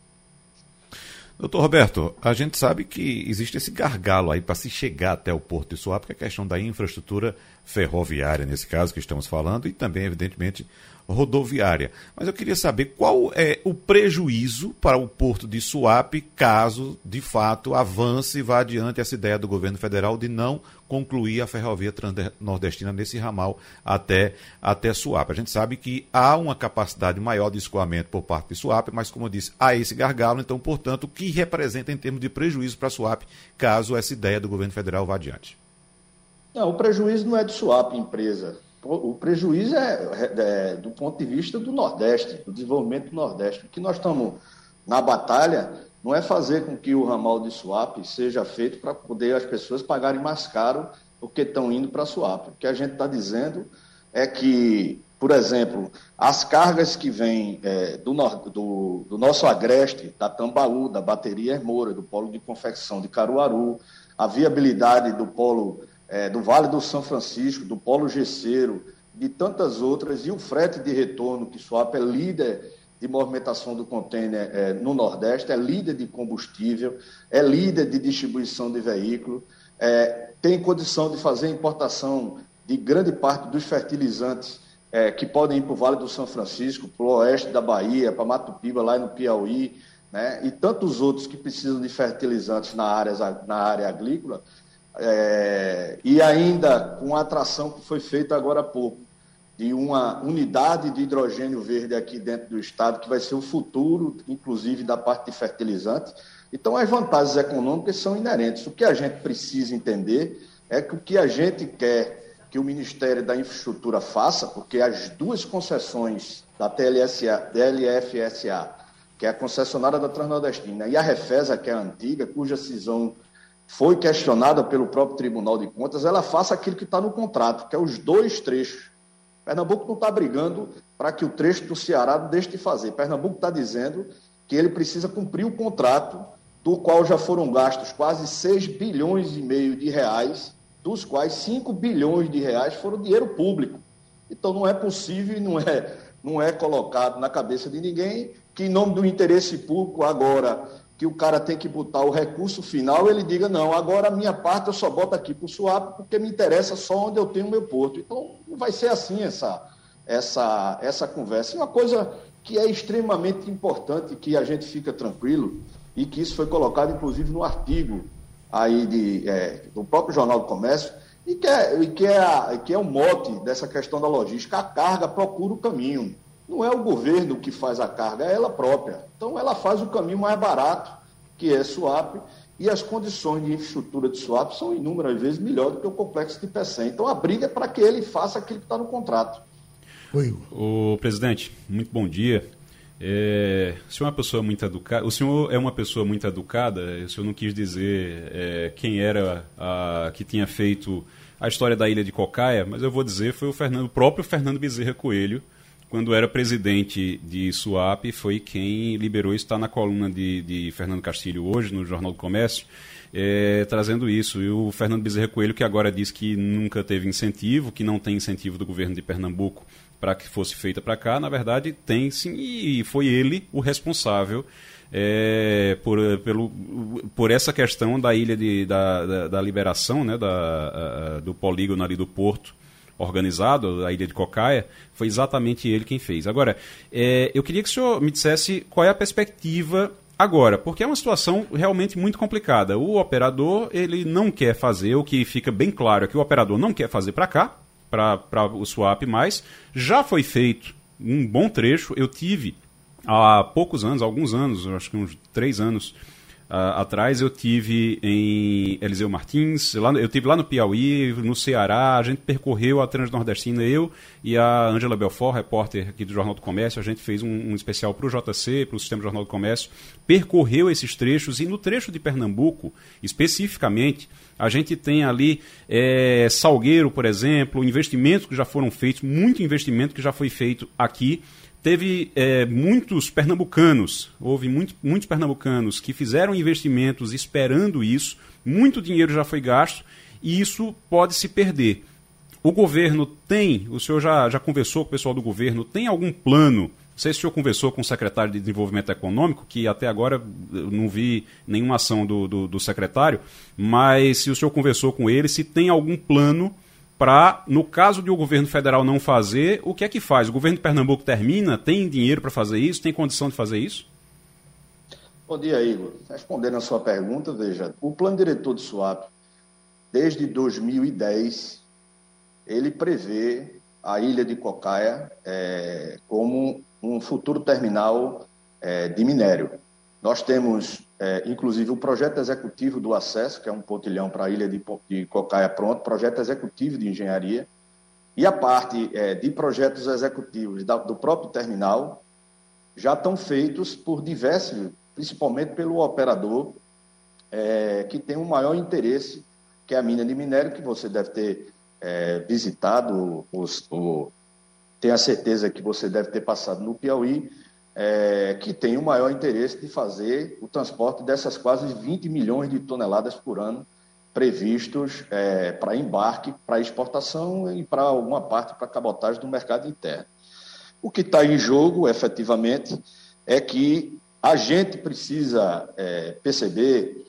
Doutor Roberto, a gente sabe que existe esse gargalo aí para se chegar até o Porto de Suape, que é a questão da infraestrutura ferroviária, nesse caso que estamos falando, e também, evidentemente, rodoviária. Mas eu queria saber qual é o prejuízo para o Porto de Suape caso, de fato, avance e vá adiante essa ideia do governo federal de não concluir a ferrovia transnordestina nesse ramal até, até Suape. A gente sabe que há uma capacidade maior de escoamento por parte de Suape, mas, como eu disse, há esse gargalo, então, portanto, o que representa em termos de prejuízo para Suape caso essa ideia do governo federal vá adiante? Não, o prejuízo não é de Suape, empresa. O prejuízo é, é do ponto de vista do Nordeste, do desenvolvimento do Nordeste. O que nós estamos na batalha não é fazer com que o ramal de Suape seja feito para poder as pessoas pagarem mais caro porque estão indo para Suape. O que a gente está dizendo é que, por exemplo, as cargas que vêm é, do, do, do nosso agreste, da Tambaú, da bateria Hermoura, do polo de confecção de Caruaru, a viabilidade do polo, é, do Vale do São Francisco, do polo gesseiro, de tantas outras, e o frete de retorno, que Suape é líder de movimentação do contêiner é, no Nordeste, é líder de combustível, é líder de distribuição de veículo, é, tem condição de fazer importação de grande parte dos fertilizantes é, que podem ir para o Vale do São Francisco, para o oeste da Bahia, para Mato Piba, lá no Piauí, né, e tantos outros que precisam de fertilizantes na área, na área agrícola, é, e ainda com a atração que foi feita agora há pouco, de uma unidade de hidrogênio verde aqui dentro do estado, que vai ser o futuro, inclusive, da parte de fertilizantes. Então, as vantagens econômicas são inerentes. O que a gente precisa entender é que o que a gente quer que o Ministério da Infraestrutura faça, porque as duas concessões da T L S A, T L F S A, que é a concessionária da Transnordestina, e a Refesa, que é a antiga, cuja cisão foi questionada pelo próprio Tribunal de Contas, ela faça aquilo que está no contrato, que é os dois trechos. Pernambuco não está brigando para que o trecho do Ceará deixe de fazer. Pernambuco está dizendo que ele precisa cumprir o contrato, do qual já foram gastos quase seis bilhões e meio de reais, dos quais cinco bilhões de reais foram dinheiro público. Então não é possível e não é, não é colocado na cabeça de ninguém que, em nome do interesse público, agora que o cara tem que botar o recurso final, ele diga, não, agora a minha parte eu só boto aqui para o Suape porque me interessa só onde eu tenho o meu porto. Então, não vai ser assim essa, essa, essa conversa. E uma coisa que é extremamente importante, que a gente fica tranquilo, e que isso foi colocado, inclusive, no artigo aí de, é, do próprio Jornal do Comércio, e que é, e que, é a, que é o mote dessa questão da logística. A carga procura o caminho. Não é o governo que faz a carga, é ela própria. Então, ela faz o caminho mais barato, que é Suape, e as condições de infraestrutura de Suape são inúmeras vezes melhores do que o complexo de Pecém. Então, a briga é para que ele faça aquilo que está no contrato. Oi. O presidente, muito bom dia. É, o senhor é uma pessoa muito educada. O senhor é uma pessoa muito educada. O senhor não quis dizer é, quem era a, que tinha feito a história da Ilha de Cocaia, mas eu vou dizer foi o, Fernando, o próprio Fernando Bezerra Coelho, quando era presidente de Suape, foi quem liberou, isso está na coluna de, de Fernando Castilho hoje, no Jornal do Comércio, é, trazendo isso. E o Fernando Bezerra Coelho, que agora diz que nunca teve incentivo, que não tem incentivo do governo de Pernambuco para que fosse feita para cá, na verdade tem sim, e foi ele o responsável é, por, pelo, por essa questão da ilha de, da, da, da liberação, né, da, a, do polígono ali do Porto, organizado, a Ilha de Cocaia, foi exatamente ele quem fez. Agora, é, eu queria que o senhor me dissesse qual é a perspectiva agora, porque é uma situação realmente muito complicada. O operador, ele não quer fazer, o que fica bem claro é que o operador não quer fazer para cá, para o Suape, mas já foi feito um bom trecho. Eu tive há poucos anos, alguns anos, acho que uns três anos, Uh, atrás eu tive em Eliseu Martins, lá, eu tive lá no Piauí, no Ceará, a gente percorreu a Transnordestina, eu e a Ângela Belfort, repórter aqui do Jornal do Comércio, a gente fez um, um especial para o J C, para o Sistema Jornal do Comércio, percorreu esses trechos, e no trecho de Pernambuco, especificamente, a gente tem ali é, Salgueiro, por exemplo, investimentos que já foram feitos, muito investimento que já foi feito aqui. Teve é, muitos pernambucanos, houve muito, muitos pernambucanos que fizeram investimentos esperando isso, muito dinheiro já foi gasto e isso pode se perder. O governo tem, o senhor já, já conversou com o pessoal do governo, tem algum plano? Não sei se o senhor conversou com o secretário de Desenvolvimento Econômico, que até agora eu não vi nenhuma ação do, do, do secretário, mas se o senhor conversou com ele, se tem algum plano para, no caso de o governo federal não fazer, o que é que faz? O governo de Pernambuco termina? Tem dinheiro para fazer isso? Tem condição de fazer isso? Bom dia, Igor. Respondendo a sua pergunta, veja, o plano diretor de Suape, desde dois mil e dez, ele prevê a Ilha de Cocaia é, como um futuro terminal é, de minério. Nós temos, é, inclusive, o projeto executivo do acesso, que é um pontilhão para a Ilha de, de Cocaia pronto, projeto executivo de engenharia, e a parte é, de projetos executivos da, do próprio terminal já estão feitos por diversos, principalmente pelo operador, é, que tem um maior interesse, que é a mina de minério, que você deve ter é, visitado, os, o, tenho a certeza que você deve ter passado no Piauí, É, que tem o maior interesse de fazer o transporte dessas quase vinte milhões de toneladas por ano previstos é, para embarque, para exportação e para alguma parte para cabotagem do mercado interno. O que está em jogo, efetivamente, é que a gente precisa é, perceber,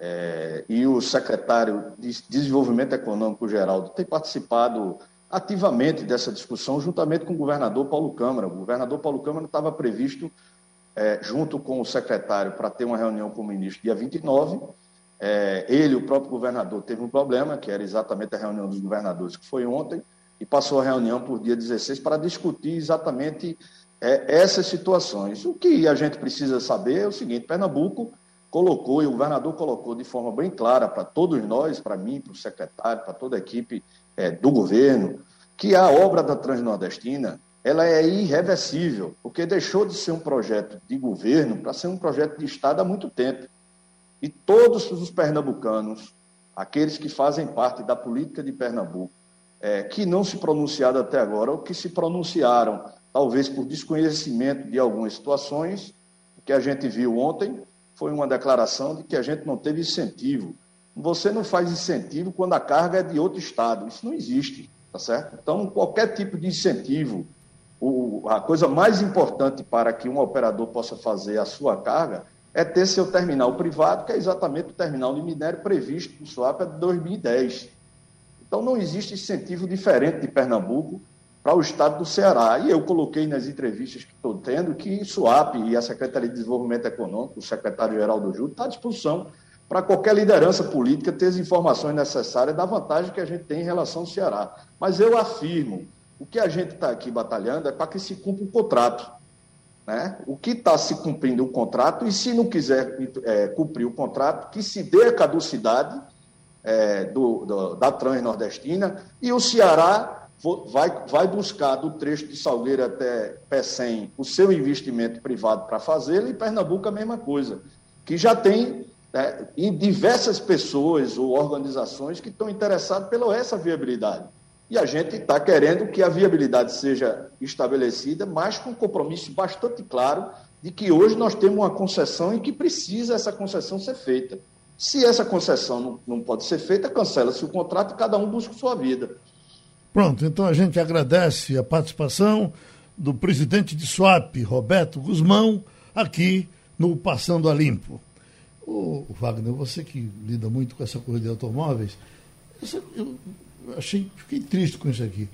é, e o secretário de Desenvolvimento Econômico, Geraldo, tem participado ativamente dessa discussão, juntamente com o governador Paulo Câmara. O governador Paulo Câmara estava previsto, é, junto com o secretário, para ter uma reunião com o ministro dia vinte e nove. É, ele, o próprio governador, teve um problema, que era exatamente a reunião dos governadores, que foi ontem, e passou a reunião por dia dezesseis para discutir exatamente é, essas situações. O que a gente precisa saber é o seguinte: Pernambuco colocou, e o governador colocou de forma bem clara para todos nós, para mim, para o secretário, para toda a equipe é, do governo, que a obra da Transnordestina ela é irreversível, porque deixou de ser um projeto de governo para ser um projeto de Estado há muito tempo. E todos os pernambucanos, aqueles que fazem parte da política de Pernambuco, é, que não se pronunciaram até agora, ou que se pronunciaram, talvez por desconhecimento de algumas situações, o que a gente viu ontem foi uma declaração de que a gente não teve incentivo. Você não faz incentivo quando a carga é de outro estado, isso não existe, tá certo? Então, qualquer tipo de incentivo, o, a coisa mais importante para que um operador possa fazer a sua carga é ter seu terminal privado, que é exatamente o terminal de minério previsto no SUAP de dois mil e dez. Então, não existe incentivo diferente de Pernambuco para o estado do Ceará. E eu coloquei nas entrevistas que estou tendo que SUAP e a Secretaria de Desenvolvimento Econômico, o secretário-geral do Júlio, está à disposição para qualquer liderança política ter as informações necessárias da vantagem que a gente tem em relação ao Ceará. Mas eu afirmo, o que a gente está aqui batalhando é para que se cumpra o contrato. Né? O que está se cumprindo o contrato, e se não quiser é, cumprir o contrato, que se dê a caducidade é, do, do, da Transnordestina, e o Ceará vai, vai buscar do trecho de Salgueiro até Pecém o seu investimento privado para fazê-lo, e Pernambuco a mesma coisa, que já tem é, diversas pessoas ou organizações que estão interessadas pela essa viabilidade. E a gente está querendo que a viabilidade seja estabelecida, mas com um compromisso bastante claro de que hoje nós temos uma concessão e que precisa essa concessão ser feita. Se essa concessão não, não pode ser feita, cancela-se o contrato e cada um busca sua vida. Pronto, então a gente agradece a participação do presidente de SUAP, Roberto Guzmão, aqui no Passando a Limpo. Ô, Wagner, você que lida muito com essa coisa de automóveis, eu... Achei, fiquei triste com isso aqui.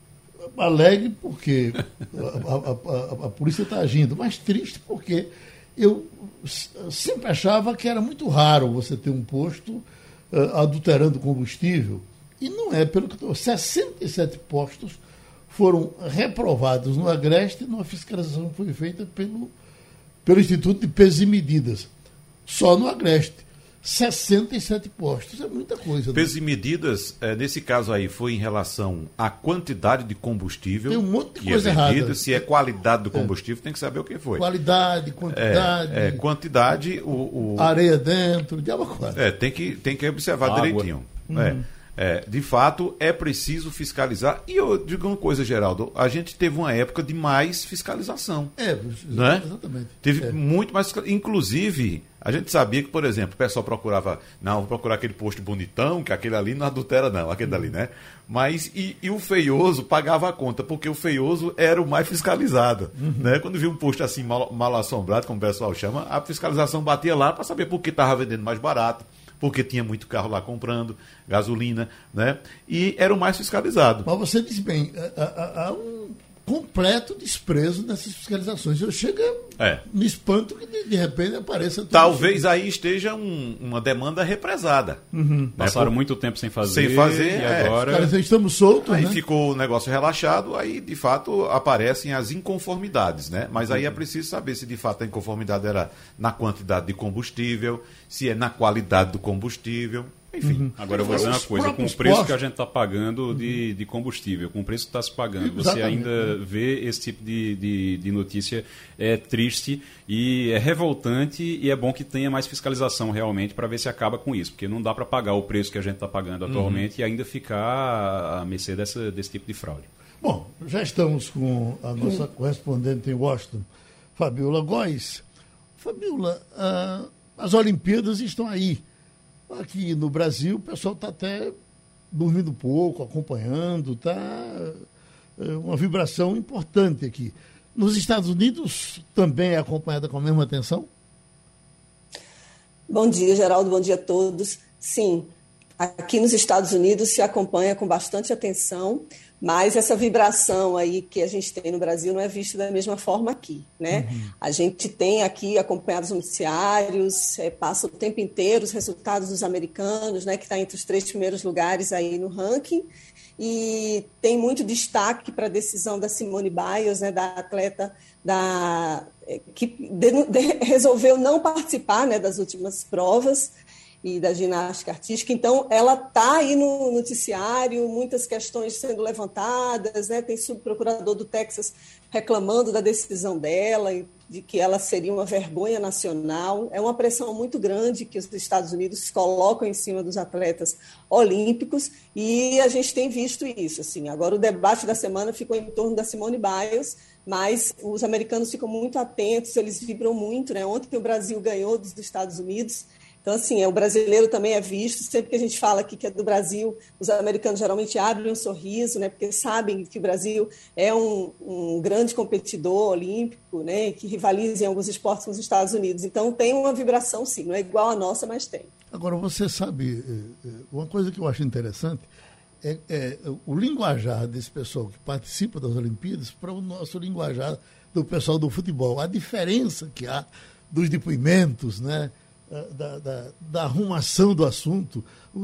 Alegre porque a, a, a, a polícia está agindo, mas triste porque eu sempre achava que era muito raro você ter um posto uh, adulterando combustível. E não é, pelo que eu sessenta e sete postos foram reprovados no Agreste, numa fiscalização que foi feita pelo, pelo Instituto de Pesos e Medidas. Só no Agreste. sessenta e sete postos, é muita coisa. Pesos e medidas, é, nesse caso aí, foi em relação à quantidade de combustível. Tem um monte de que coisa é vendida, errada. Se é qualidade do combustível, é. tem que saber o que foi. Qualidade, quantidade. É, é, quantidade, o, o... areia dentro, diabo quase. É, tem que, tem que observar Água. direitinho. Uhum. É. É, de fato, é preciso fiscalizar. E eu digo uma coisa, Geraldo, a gente teve uma época de mais fiscalização. É, né? Exatamente. Teve é. muito mais. Inclusive, a gente sabia que, por exemplo, o pessoal procurava, não, vou procurar aquele posto bonitão, que aquele ali não adultera, não, aquele dali, né? Mas, e, e o feioso pagava a conta, porque o feioso era o mais fiscalizado. Uhum. Né? Quando viu um posto assim mal, mal assombrado, como o pessoal chama, a fiscalização batia lá para saber por que estava vendendo mais barato, porque tinha muito carro lá comprando gasolina, né? E era o mais fiscalizado. Mas você disse bem, há, há um completo desprezo nessas fiscalizações. Eu chego é. me espanto que de, de repente apareça... Talvez aí esteja um, uma demanda represada. Uhum. Né? Passaram Por... muito tempo sem fazer. Sem fazer, e é. agora... Cara, estamos soltos, Aí né? ficou o negócio relaxado, aí de fato aparecem as inconformidades, né? Mas aí é preciso saber se de fato a inconformidade era na quantidade de combustível, se é na qualidade do combustível, enfim. Uhum. Agora eu vou dizer uma coisa, com o preço que a gente está pagando de, de combustível, com o preço que está se pagando, você Exatamente. ainda vê esse tipo de, de, de notícia, é triste e é revoltante, e é bom que tenha mais fiscalização realmente para ver se acaba com isso, porque não dá para pagar o preço que a gente está pagando atualmente uhum. e ainda ficar à mercê dessa, desse tipo de fraude. Bom, já estamos com a nossa correspondente em Washington, Fabiola Góes. Fabiola, ah, as Olimpíadas estão aí. Aqui no Brasil, o pessoal está até dormindo pouco, acompanhando, está uma vibração importante aqui. Nos Estados Unidos também é acompanhada com a mesma atenção? Bom dia, Geraldo, bom dia a todos. Sim, aqui nos Estados Unidos se acompanha com bastante atenção, mas essa vibração aí que a gente tem no Brasil não é vista da mesma forma aqui, né? Uhum. A gente tem aqui acompanhado os noticiários, é, passa o tempo inteiro os resultados dos americanos, né, que está entre os três primeiros lugares aí no ranking, e tem muito destaque para a decisão da Simone Biles, né, da atleta da, que de, de, resolveu não participar, né, das últimas provas e da ginástica artística. Então, ela está aí no noticiário, muitas questões sendo levantadas, né? Tem subprocurador do Texas reclamando da decisão dela, de que ela seria uma vergonha nacional. É uma pressão muito grande que os Estados Unidos colocam em cima dos atletas olímpicos, e a gente tem visto isso. Assim. Agora, o debate da semana ficou em torno da Simone Biles, mas os americanos ficam muito atentos, eles vibram muito, né? Ontem o Brasil ganhou dos Estados Unidos. Então, assim, o brasileiro também é visto. Sempre que a gente fala aqui que é do Brasil, os americanos geralmente abrem um sorriso, né, porque sabem que o Brasil é um, um grande competidor olímpico, né, que rivaliza em alguns esportes com os Estados Unidos. Então, tem uma vibração, sim. Não é igual a nossa, mas tem. Agora, você sabe, uma coisa que eu acho interessante é, é o linguajar desse pessoal que participa das Olimpíadas para o nosso linguajar do pessoal do futebol. A diferença que há dos depoimentos, né? Da, da, da arrumação do assunto.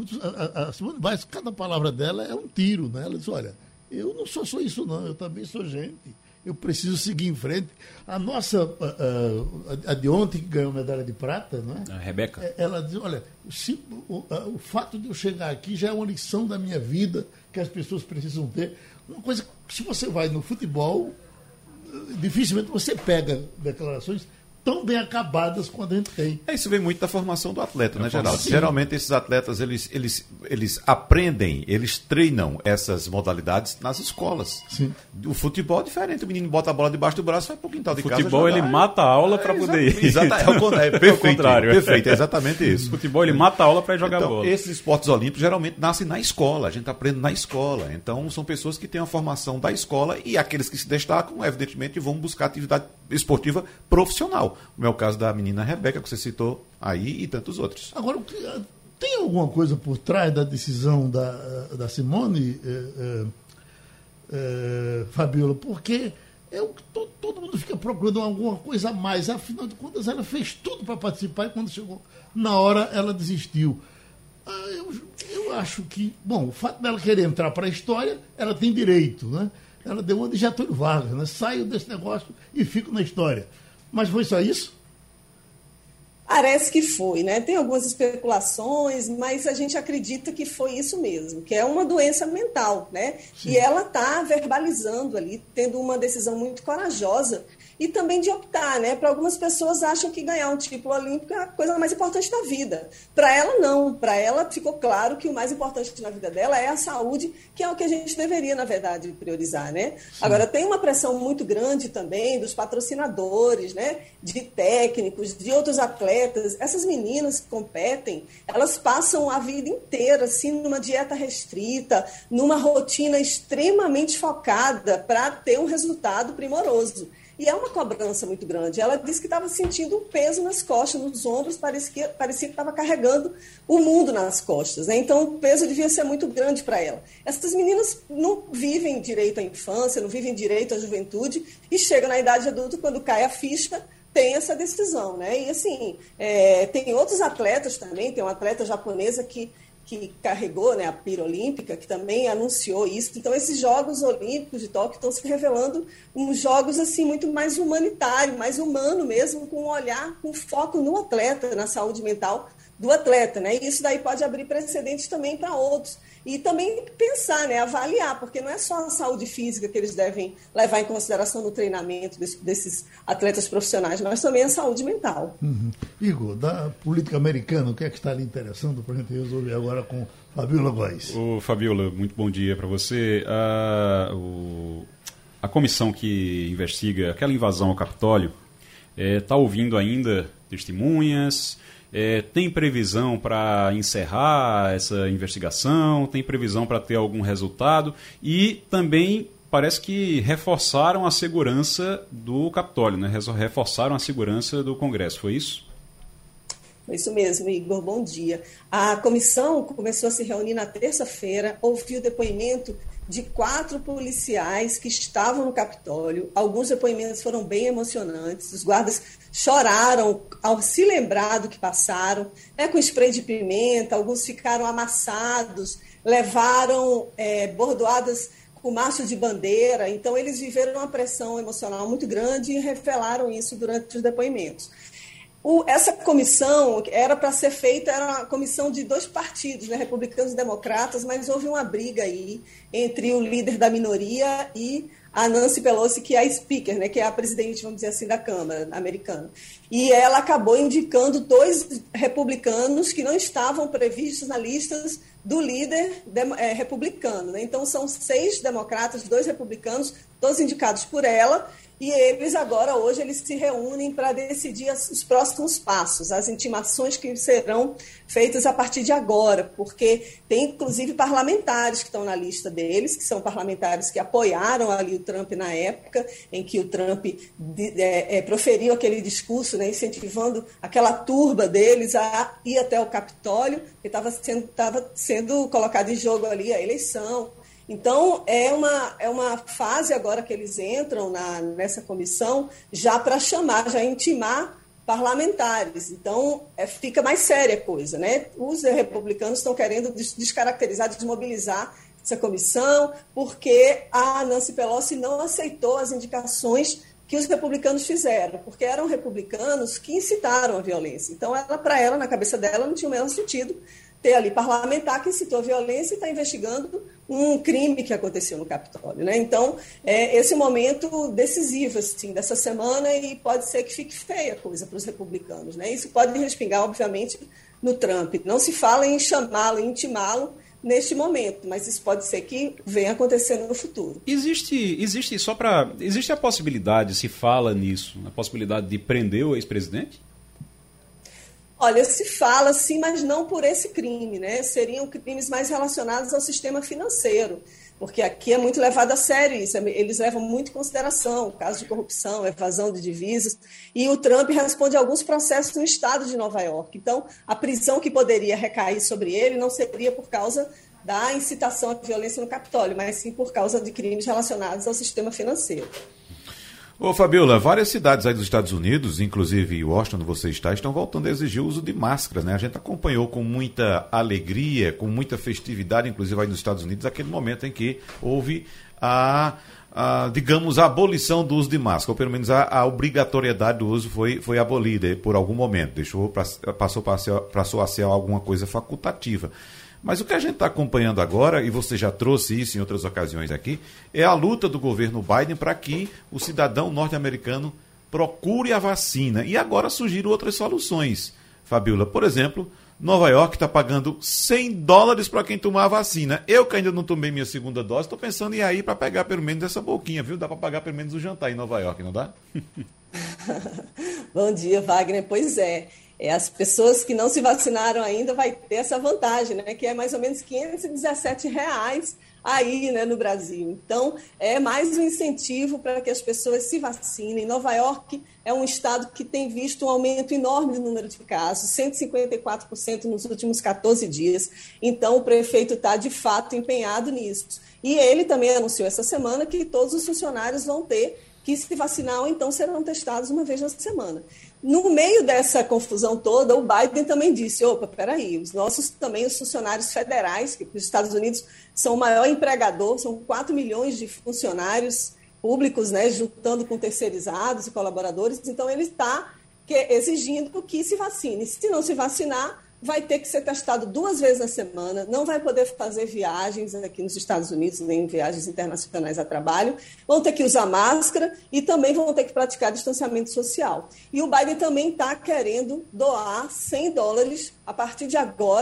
A, a, a Simone Biles, cada palavra dela é um tiro, né? Ela diz, olha, eu não sou só isso não, eu também sou gente, eu preciso seguir em frente. A nossa, a, a, a de ontem que ganhou medalha de prata, não é? A Rebeca. Ela diz, olha, se, o, o fato de eu chegar aqui já é uma lição da minha vida que as pessoas precisam ter. Uma coisa, se você vai no futebol, dificilmente você pega declarações tão bem acabadas quando a gente tem. É, isso vem muito da formação do atleta, né, Geraldo? Sim. Geralmente esses atletas, eles, eles, eles aprendem, eles treinam essas modalidades nas escolas. Sim. O futebol é diferente, o menino bota a bola debaixo do braço e vai pro quintal de casa. O futebol, ele mata a aula para é, poder ir. Exatamente, é, é, perfeito, é o contrário. Perfeito, é exatamente isso. O futebol, ele mata a aula para jogar então, bola. Esses esportes olímpicos geralmente nascem na escola, a gente aprende na escola. Então, são pessoas que têm a formação da escola, e aqueles que se destacam, evidentemente, vão buscar atividade esportiva profissional. No meu caso da menina Rebeca, que você citou aí, e tantos outros. Agora, tem alguma coisa por trás da decisão da, da Simone, eh, eh, Fabiola? Porque é o que todo, todo mundo fica procurando alguma coisa a mais. Afinal de contas, ela fez tudo para participar, e quando chegou na hora, ela desistiu. Ah, eu, eu acho que, bom, o fato dela querer entrar para a história, ela tem direito, né? Ela deu uma de Getúlio Vargas, né? Saio desse negócio e fico na história. Mas foi só isso? Parece que foi, né? Tem algumas especulações, mas a gente acredita que foi isso mesmo, que é uma doença mental, né? Sim. E ela está verbalizando ali, tendo uma decisão muito corajosa, e também de optar, né? Para algumas pessoas acham que ganhar um título olímpico é a coisa mais importante da vida. Para ela, não. Para ela, ficou claro que o mais importante na vida dela é a saúde, que é o que a gente deveria, na verdade, priorizar, né? Sim. Agora, tem uma pressão muito grande também dos patrocinadores, né? De técnicos, de outros atletas. Essas meninas que competem, elas passam a vida inteira, assim, numa dieta restrita, numa rotina extremamente focada para ter um resultado primoroso. E é uma cobrança muito grande. Ela disse que estava sentindo um peso nas costas, nos ombros, parecia que parecia que estava carregando o mundo nas costas, né? Então, o peso devia ser muito grande para ela. Essas meninas não vivem direito à infância, não vivem direito à juventude, e chegam na idade adulta, quando cai a ficha, tem essa decisão, né? E, assim, é, tem outros atletas também, tem uma atleta japonesa que que carregou, né, a pira olímpica, que também anunciou isso. Então, esses Jogos Olímpicos de Tóquio estão se revelando uns jogos assim, muito mais humanitários, mais humano mesmo, com um olhar, com foco no atleta, na saúde mental do atleta, né? E isso daí pode abrir precedentes também para outros. E também pensar, né, avaliar, porque não é só a saúde física que eles devem levar em consideração no treinamento desse, desses atletas profissionais, mas também a saúde mental. Uhum. Igor, da política americana, o que é que está lhe interessando para a gente resolver agora com Fabiola Góes? Ô, Fabiola, muito bom dia para você. A, o, a comissão que investiga aquela invasão ao Capitólio está é, ouvindo ainda testemunhas. É, tem previsão para encerrar essa investigação? Tem previsão para ter algum resultado? E também parece que reforçaram a segurança do Capitólio, né? Reforçaram a segurança do Congresso, foi isso? Isso mesmo, Igor, bom dia. A comissão começou a se reunir na terça-feira, ouviu o depoimento de quatro policiais que estavam no Capitólio. Alguns depoimentos foram bem emocionantes, os guardas choraram ao se lembrar do que passaram, né, com spray de pimenta, alguns ficaram amassados, levaram é, bordoadas com macho de bandeira, então eles viveram uma pressão emocional muito grande e revelaram isso durante os depoimentos. O, essa comissão era para ser feita, era uma comissão de dois partidos, né, republicanos e democratas, mas houve uma briga aí entre o líder da minoria e a Nancy Pelosi, que é a speaker, né, que é a presidente, vamos dizer assim, da Câmara americana. E ela acabou indicando dois republicanos que não estavam previstos na lista do líder de, é, republicano. Né? Então, são seis democratas, dois republicanos, todos indicados por ela, e eles agora, hoje, eles se reúnem para decidir as, os próximos passos, as intimações que serão feitas a partir de agora, porque tem, inclusive, parlamentares que estão na lista deles, que são parlamentares que apoiaram ali o Trump na época em que o Trump de, é, é, proferiu aquele discurso, né, incentivando aquela turba deles a ir até o Capitólio, que estava sendo, estava sendo colocado em jogo ali a eleição. Então, é uma, é uma fase agora que eles entram na, nessa comissão já para chamar, já intimar parlamentares. Então, é, fica mais séria a coisa, né? Os republicanos estão querendo descaracterizar, desmobilizar essa comissão, porque a Nancy Pelosi não aceitou as indicações que os republicanos fizeram, porque eram republicanos que incitaram a violência. Então, ela, para ela, na cabeça dela, não tinha o menor sentido ter ali parlamentar que incitou a violência e está investigando um crime que aconteceu no Capitólio, né? Então, é esse momento decisivo assim, dessa semana, e pode ser que fique feia a coisa para os republicanos, né? Isso pode respingar, obviamente, no Trump. Não se fala em chamá-lo, em intimá-lo neste momento, mas isso pode ser que venha acontecendo no futuro. Existe, existe só para, existe a possibilidade, se fala nisso, a possibilidade de prender o ex-presidente? Olha, se fala sim, mas não por esse crime, né? Seriam crimes mais relacionados ao sistema financeiro, porque aqui é muito levado a sério isso, eles levam muito em consideração casos de corrupção, evasão de divisas, e o Trump responde a alguns processos no estado de Nova York. Então, a prisão que poderia recair sobre ele não seria por causa da incitação à violência no Capitólio, mas sim por causa de crimes relacionados ao sistema financeiro. Ô Fabiola, várias cidades aí dos Estados Unidos, inclusive Washington, onde você está, estão voltando a exigir o uso de máscaras, né? A gente acompanhou com muita alegria, com muita festividade, inclusive aí nos Estados Unidos, aquele momento em que houve a, a digamos, a abolição do uso de máscara, ou pelo menos a, a obrigatoriedade do uso foi, foi abolida por algum momento, deixou, passou passou a ser alguma coisa facultativa. Mas o que a gente está acompanhando agora, e você já trouxe isso em outras ocasiões aqui, é a luta do governo Biden para que o cidadão norte-americano procure a vacina. E agora surgiram outras soluções, Fabiola. Por exemplo, Nova York está pagando cem dólares para quem tomar a vacina. Eu que ainda não tomei minha segunda dose, estou pensando em ir aí para pegar pelo menos essa boquinha, viu? Dá para pagar pelo menos o jantar em Nova York, não dá? Bom dia, Wagner. Pois é. É, as pessoas que não se vacinaram ainda vai ter essa vantagem, né, que é mais ou menos quinhentos e dezessete reais aí, né, no Brasil. Então, é mais um incentivo para que as pessoas se vacinem. Nova York é um estado que tem visto um aumento enorme no número de casos, cento e cinquenta e quatro por cento nos últimos quatorze dias. Então, o prefeito está, de fato, empenhado nisso. E ele também anunciou essa semana que todos os funcionários vão ter que se vacinar ou então serão testados uma vez na semana. No meio dessa confusão toda, o Biden também disse, opa, peraí, os nossos também, os funcionários federais, que os Estados Unidos são o maior empregador, são quatro milhões de funcionários públicos, né, juntando com terceirizados e colaboradores, então ele está exigindo que se vacine. Se não se vacinar, vai ter que ser testado duas vezes na semana, não vai poder fazer viagens aqui nos Estados Unidos, nem viagens internacionais a trabalho, vão ter que usar máscara e também vão ter que praticar distanciamento social. E o Biden também está querendo doar cem dólares a partir de agora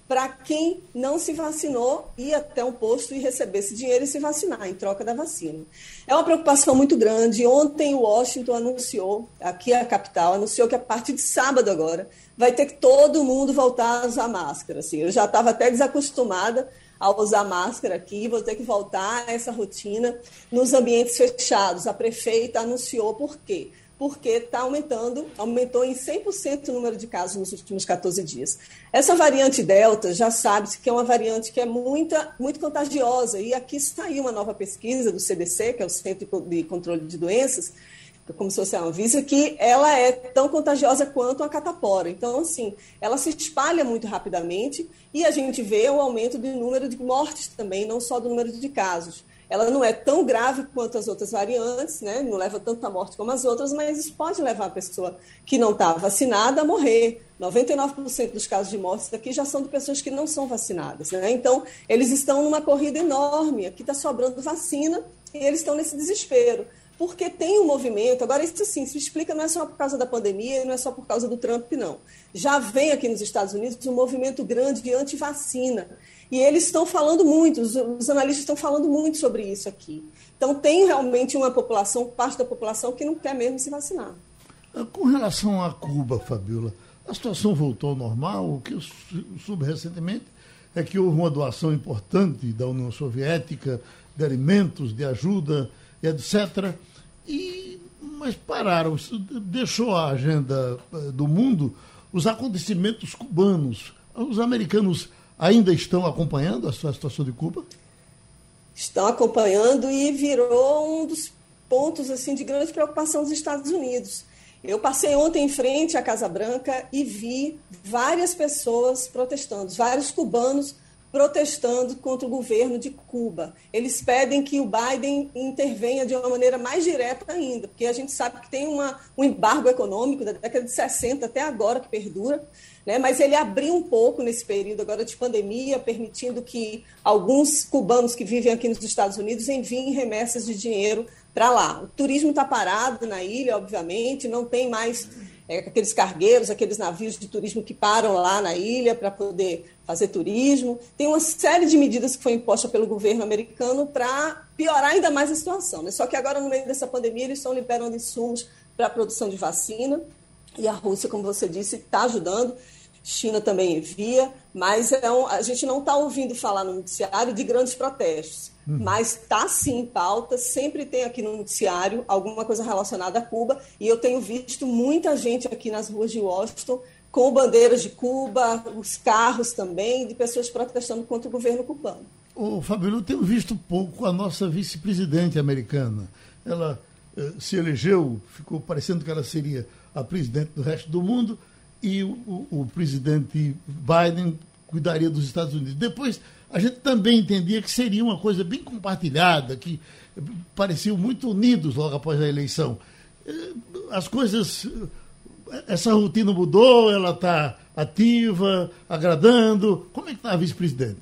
para quem não se vacinou ir até um posto e receber esse dinheiro e se vacinar em troca da vacina. É uma preocupação muito grande. Ontem o Washington anunciou, aqui a capital, anunciou que a partir de sábado agora vai ter que todo mundo voltar a usar máscara. Assim, eu já estava até desacostumada a usar máscara aqui, vou ter que voltar a essa rotina nos ambientes fechados. A prefeita anunciou por quê? Porque está aumentando, aumentou em cem por cento o número de casos nos últimos catorze dias. Essa variante Delta, já sabe-se que é uma variante que é muita, muito contagiosa, e aqui saiu uma nova pesquisa do C D C, que é o Centro de Controle de Doenças, como se fosse a Anvisa, que ela é tão contagiosa quanto a catapora. Então, assim, ela se espalha muito rapidamente e a gente vê o aumento do número de mortes também, não só do número de casos. Ela não é tão grave quanto as outras variantes, né? Não leva tanta morte como as outras, mas isso pode levar a pessoa que não está vacinada a morrer. noventa e nove por cento dos casos de mortes aqui já são de pessoas que não são vacinadas, né? Então, eles estão numa corrida enorme. Aqui está sobrando vacina e eles estão nesse desespero. Porque tem um movimento, agora isso sim, se explica, não é só por causa da pandemia e não é só por causa do Trump, não. Já vem aqui nos Estados Unidos um movimento grande de antivacina. E eles estão falando muito, os, os analistas estão falando muito sobre isso aqui. Então tem realmente uma população, parte da população que não quer mesmo se vacinar. Com relação a Cuba, Fabiola, a situação voltou ao normal. O que eu soube recentemente é que houve uma doação importante da União Soviética de alimentos, de ajuda, etcétera. E, mas pararam, isso deixou a agenda do mundo os acontecimentos cubanos. Os americanos ainda estão acompanhando a situação de Cuba? Estão acompanhando e virou um dos pontos assim, de grande preocupação dos Estados Unidos. Eu passei ontem em frente à Casa Branca e vi várias pessoas protestando, vários cubanos protestando contra o governo de Cuba. Eles pedem que o Biden intervenha de uma maneira mais direta ainda, porque a gente sabe que tem uma, um embargo econômico da década de sessenta até agora que perdura, né? Mas ele abriu um pouco nesse período agora de pandemia, permitindo que alguns cubanos que vivem aqui nos Estados Unidos enviem remessas de dinheiro para lá. O turismo está parado na ilha, obviamente, não tem mais é, aqueles cargueiros, aqueles navios de turismo que param lá na ilha para poder fazer turismo. Tem uma série de medidas que foi imposta pelo governo americano para piorar ainda mais a situação, né? Só que agora, no meio dessa pandemia, eles estão liberando insumos para a produção de vacina, e a Rússia, como você disse, está ajudando. China também envia, mas é um, a gente não está ouvindo falar no noticiário de grandes protestos, uhum. Mas está sim em pauta, sempre tem aqui no noticiário alguma coisa relacionada a Cuba, e eu tenho visto muita gente aqui nas ruas de Washington com bandeiras de Cuba, os carros também, de pessoas protestando contra o governo cubano. Ô, Fabiola, eu tenho visto pouco a nossa vice-presidente americana. Ela eh, se elegeu, ficou parecendo que ela seria a presidente do resto do mundo, e o, o, o presidente Biden cuidaria dos Estados Unidos. Depois, a gente também entendia que seria uma coisa bem compartilhada, que pareciam muito unidos logo após a eleição. As coisas, essa rotina mudou, ela está ativa, agradando. Como é que está a vice-presidente?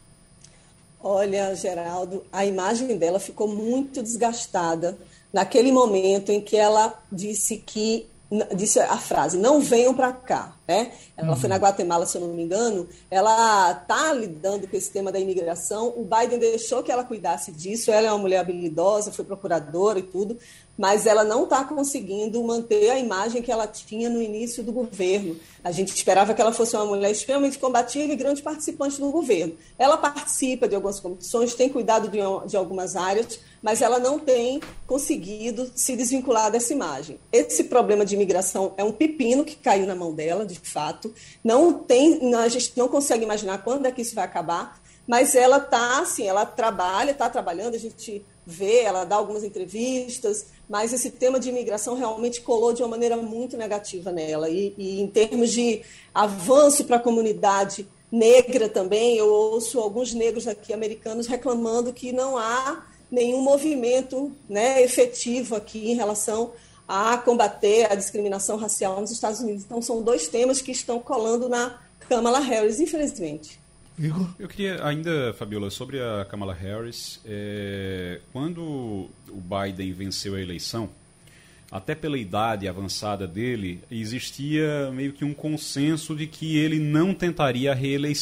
Olha, Geraldo, a imagem dela ficou muito desgastada naquele momento em que ela disse que disse a frase, não venham para cá, né? Ela uhum. foi na Guatemala, se eu não me engano, ela está lidando com esse tema da imigração, o Biden deixou que ela cuidasse disso, ela é uma mulher habilidosa, foi procuradora e tudo, mas ela não está conseguindo manter a imagem que ela tinha no início do governo. A gente esperava que ela fosse uma mulher extremamente combativa e grande participante do governo. Ela participa de algumas comissões, tem cuidado de, de algumas áreas, mas ela não tem conseguido se desvincular dessa imagem. Esse problema de imigração é um pepino que caiu na mão dela, de fato. Não tem, a gente não consegue imaginar quando é que isso vai acabar, mas ela está, assim, ela trabalha, está trabalhando, a gente vê, ela dá algumas entrevistas, mas esse tema de imigração realmente colou de uma maneira muito negativa nela. E, e em termos de avanço para a comunidade negra também, eu ouço alguns negros aqui americanos reclamando que não há nenhum movimento, né, efetivo aqui em relação a combater a discriminação racial nos Estados Unidos. Então, são dois temas que estão colando na Kamala Harris, infelizmente. Igor? Eu queria ainda, Fabiola, sobre a Kamala Harris, é, quando o Biden venceu a eleição, até pela idade avançada dele, existia meio que um consenso de que ele não tentaria a reeleição.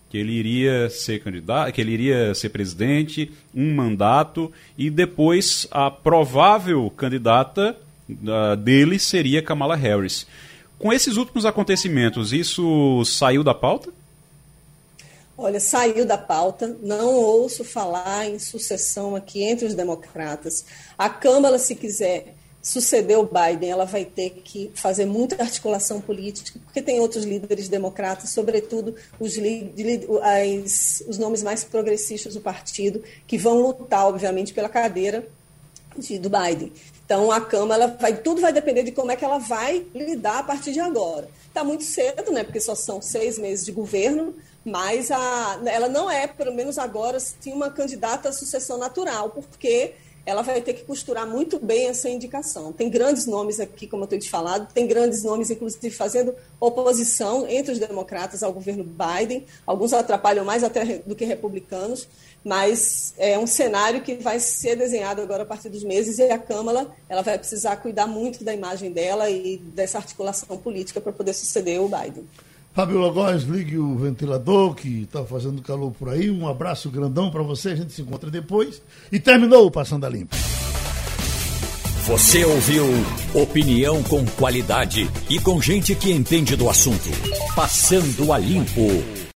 que ele iria ser candidato, que ele iria ser presidente, um mandato, e depois a provável candidata uh, dele seria Kamala Harris. Com esses últimos acontecimentos, isso saiu da pauta? Olha, saiu da pauta, não ouço falar em sucessão aqui entre os democratas. A Câmara, se quiser suceder o Biden, ela vai ter que fazer muita articulação política, porque tem outros líderes democratas, sobretudo os, as, os nomes mais progressistas do partido, que vão lutar, obviamente, pela cadeira de, do Biden. Então, a Câmara, vai, tudo vai depender de como é que ela vai lidar a partir de agora. Está muito cedo, né, porque só são seis meses de governo, mas a, ela não é, pelo menos agora, sim, uma candidata à sucessão natural, porque ela vai ter que costurar muito bem essa indicação. Tem grandes nomes aqui, como eu tenho te falado, tem grandes nomes, inclusive, fazendo oposição entre os democratas ao governo Biden. Alguns atrapalham mais até do que republicanos, mas é um cenário que vai ser desenhado agora a partir dos meses, e a Câmara ela vai precisar cuidar muito da imagem dela e dessa articulação política para poder suceder o Biden. Fabiola Góes, ligue o ventilador que está fazendo calor por aí. Um abraço grandão para você, a gente se encontra depois. E terminou o Passando a Limpo. Você ouviu opinião com qualidade e com gente que entende do assunto. Passando a Limpo.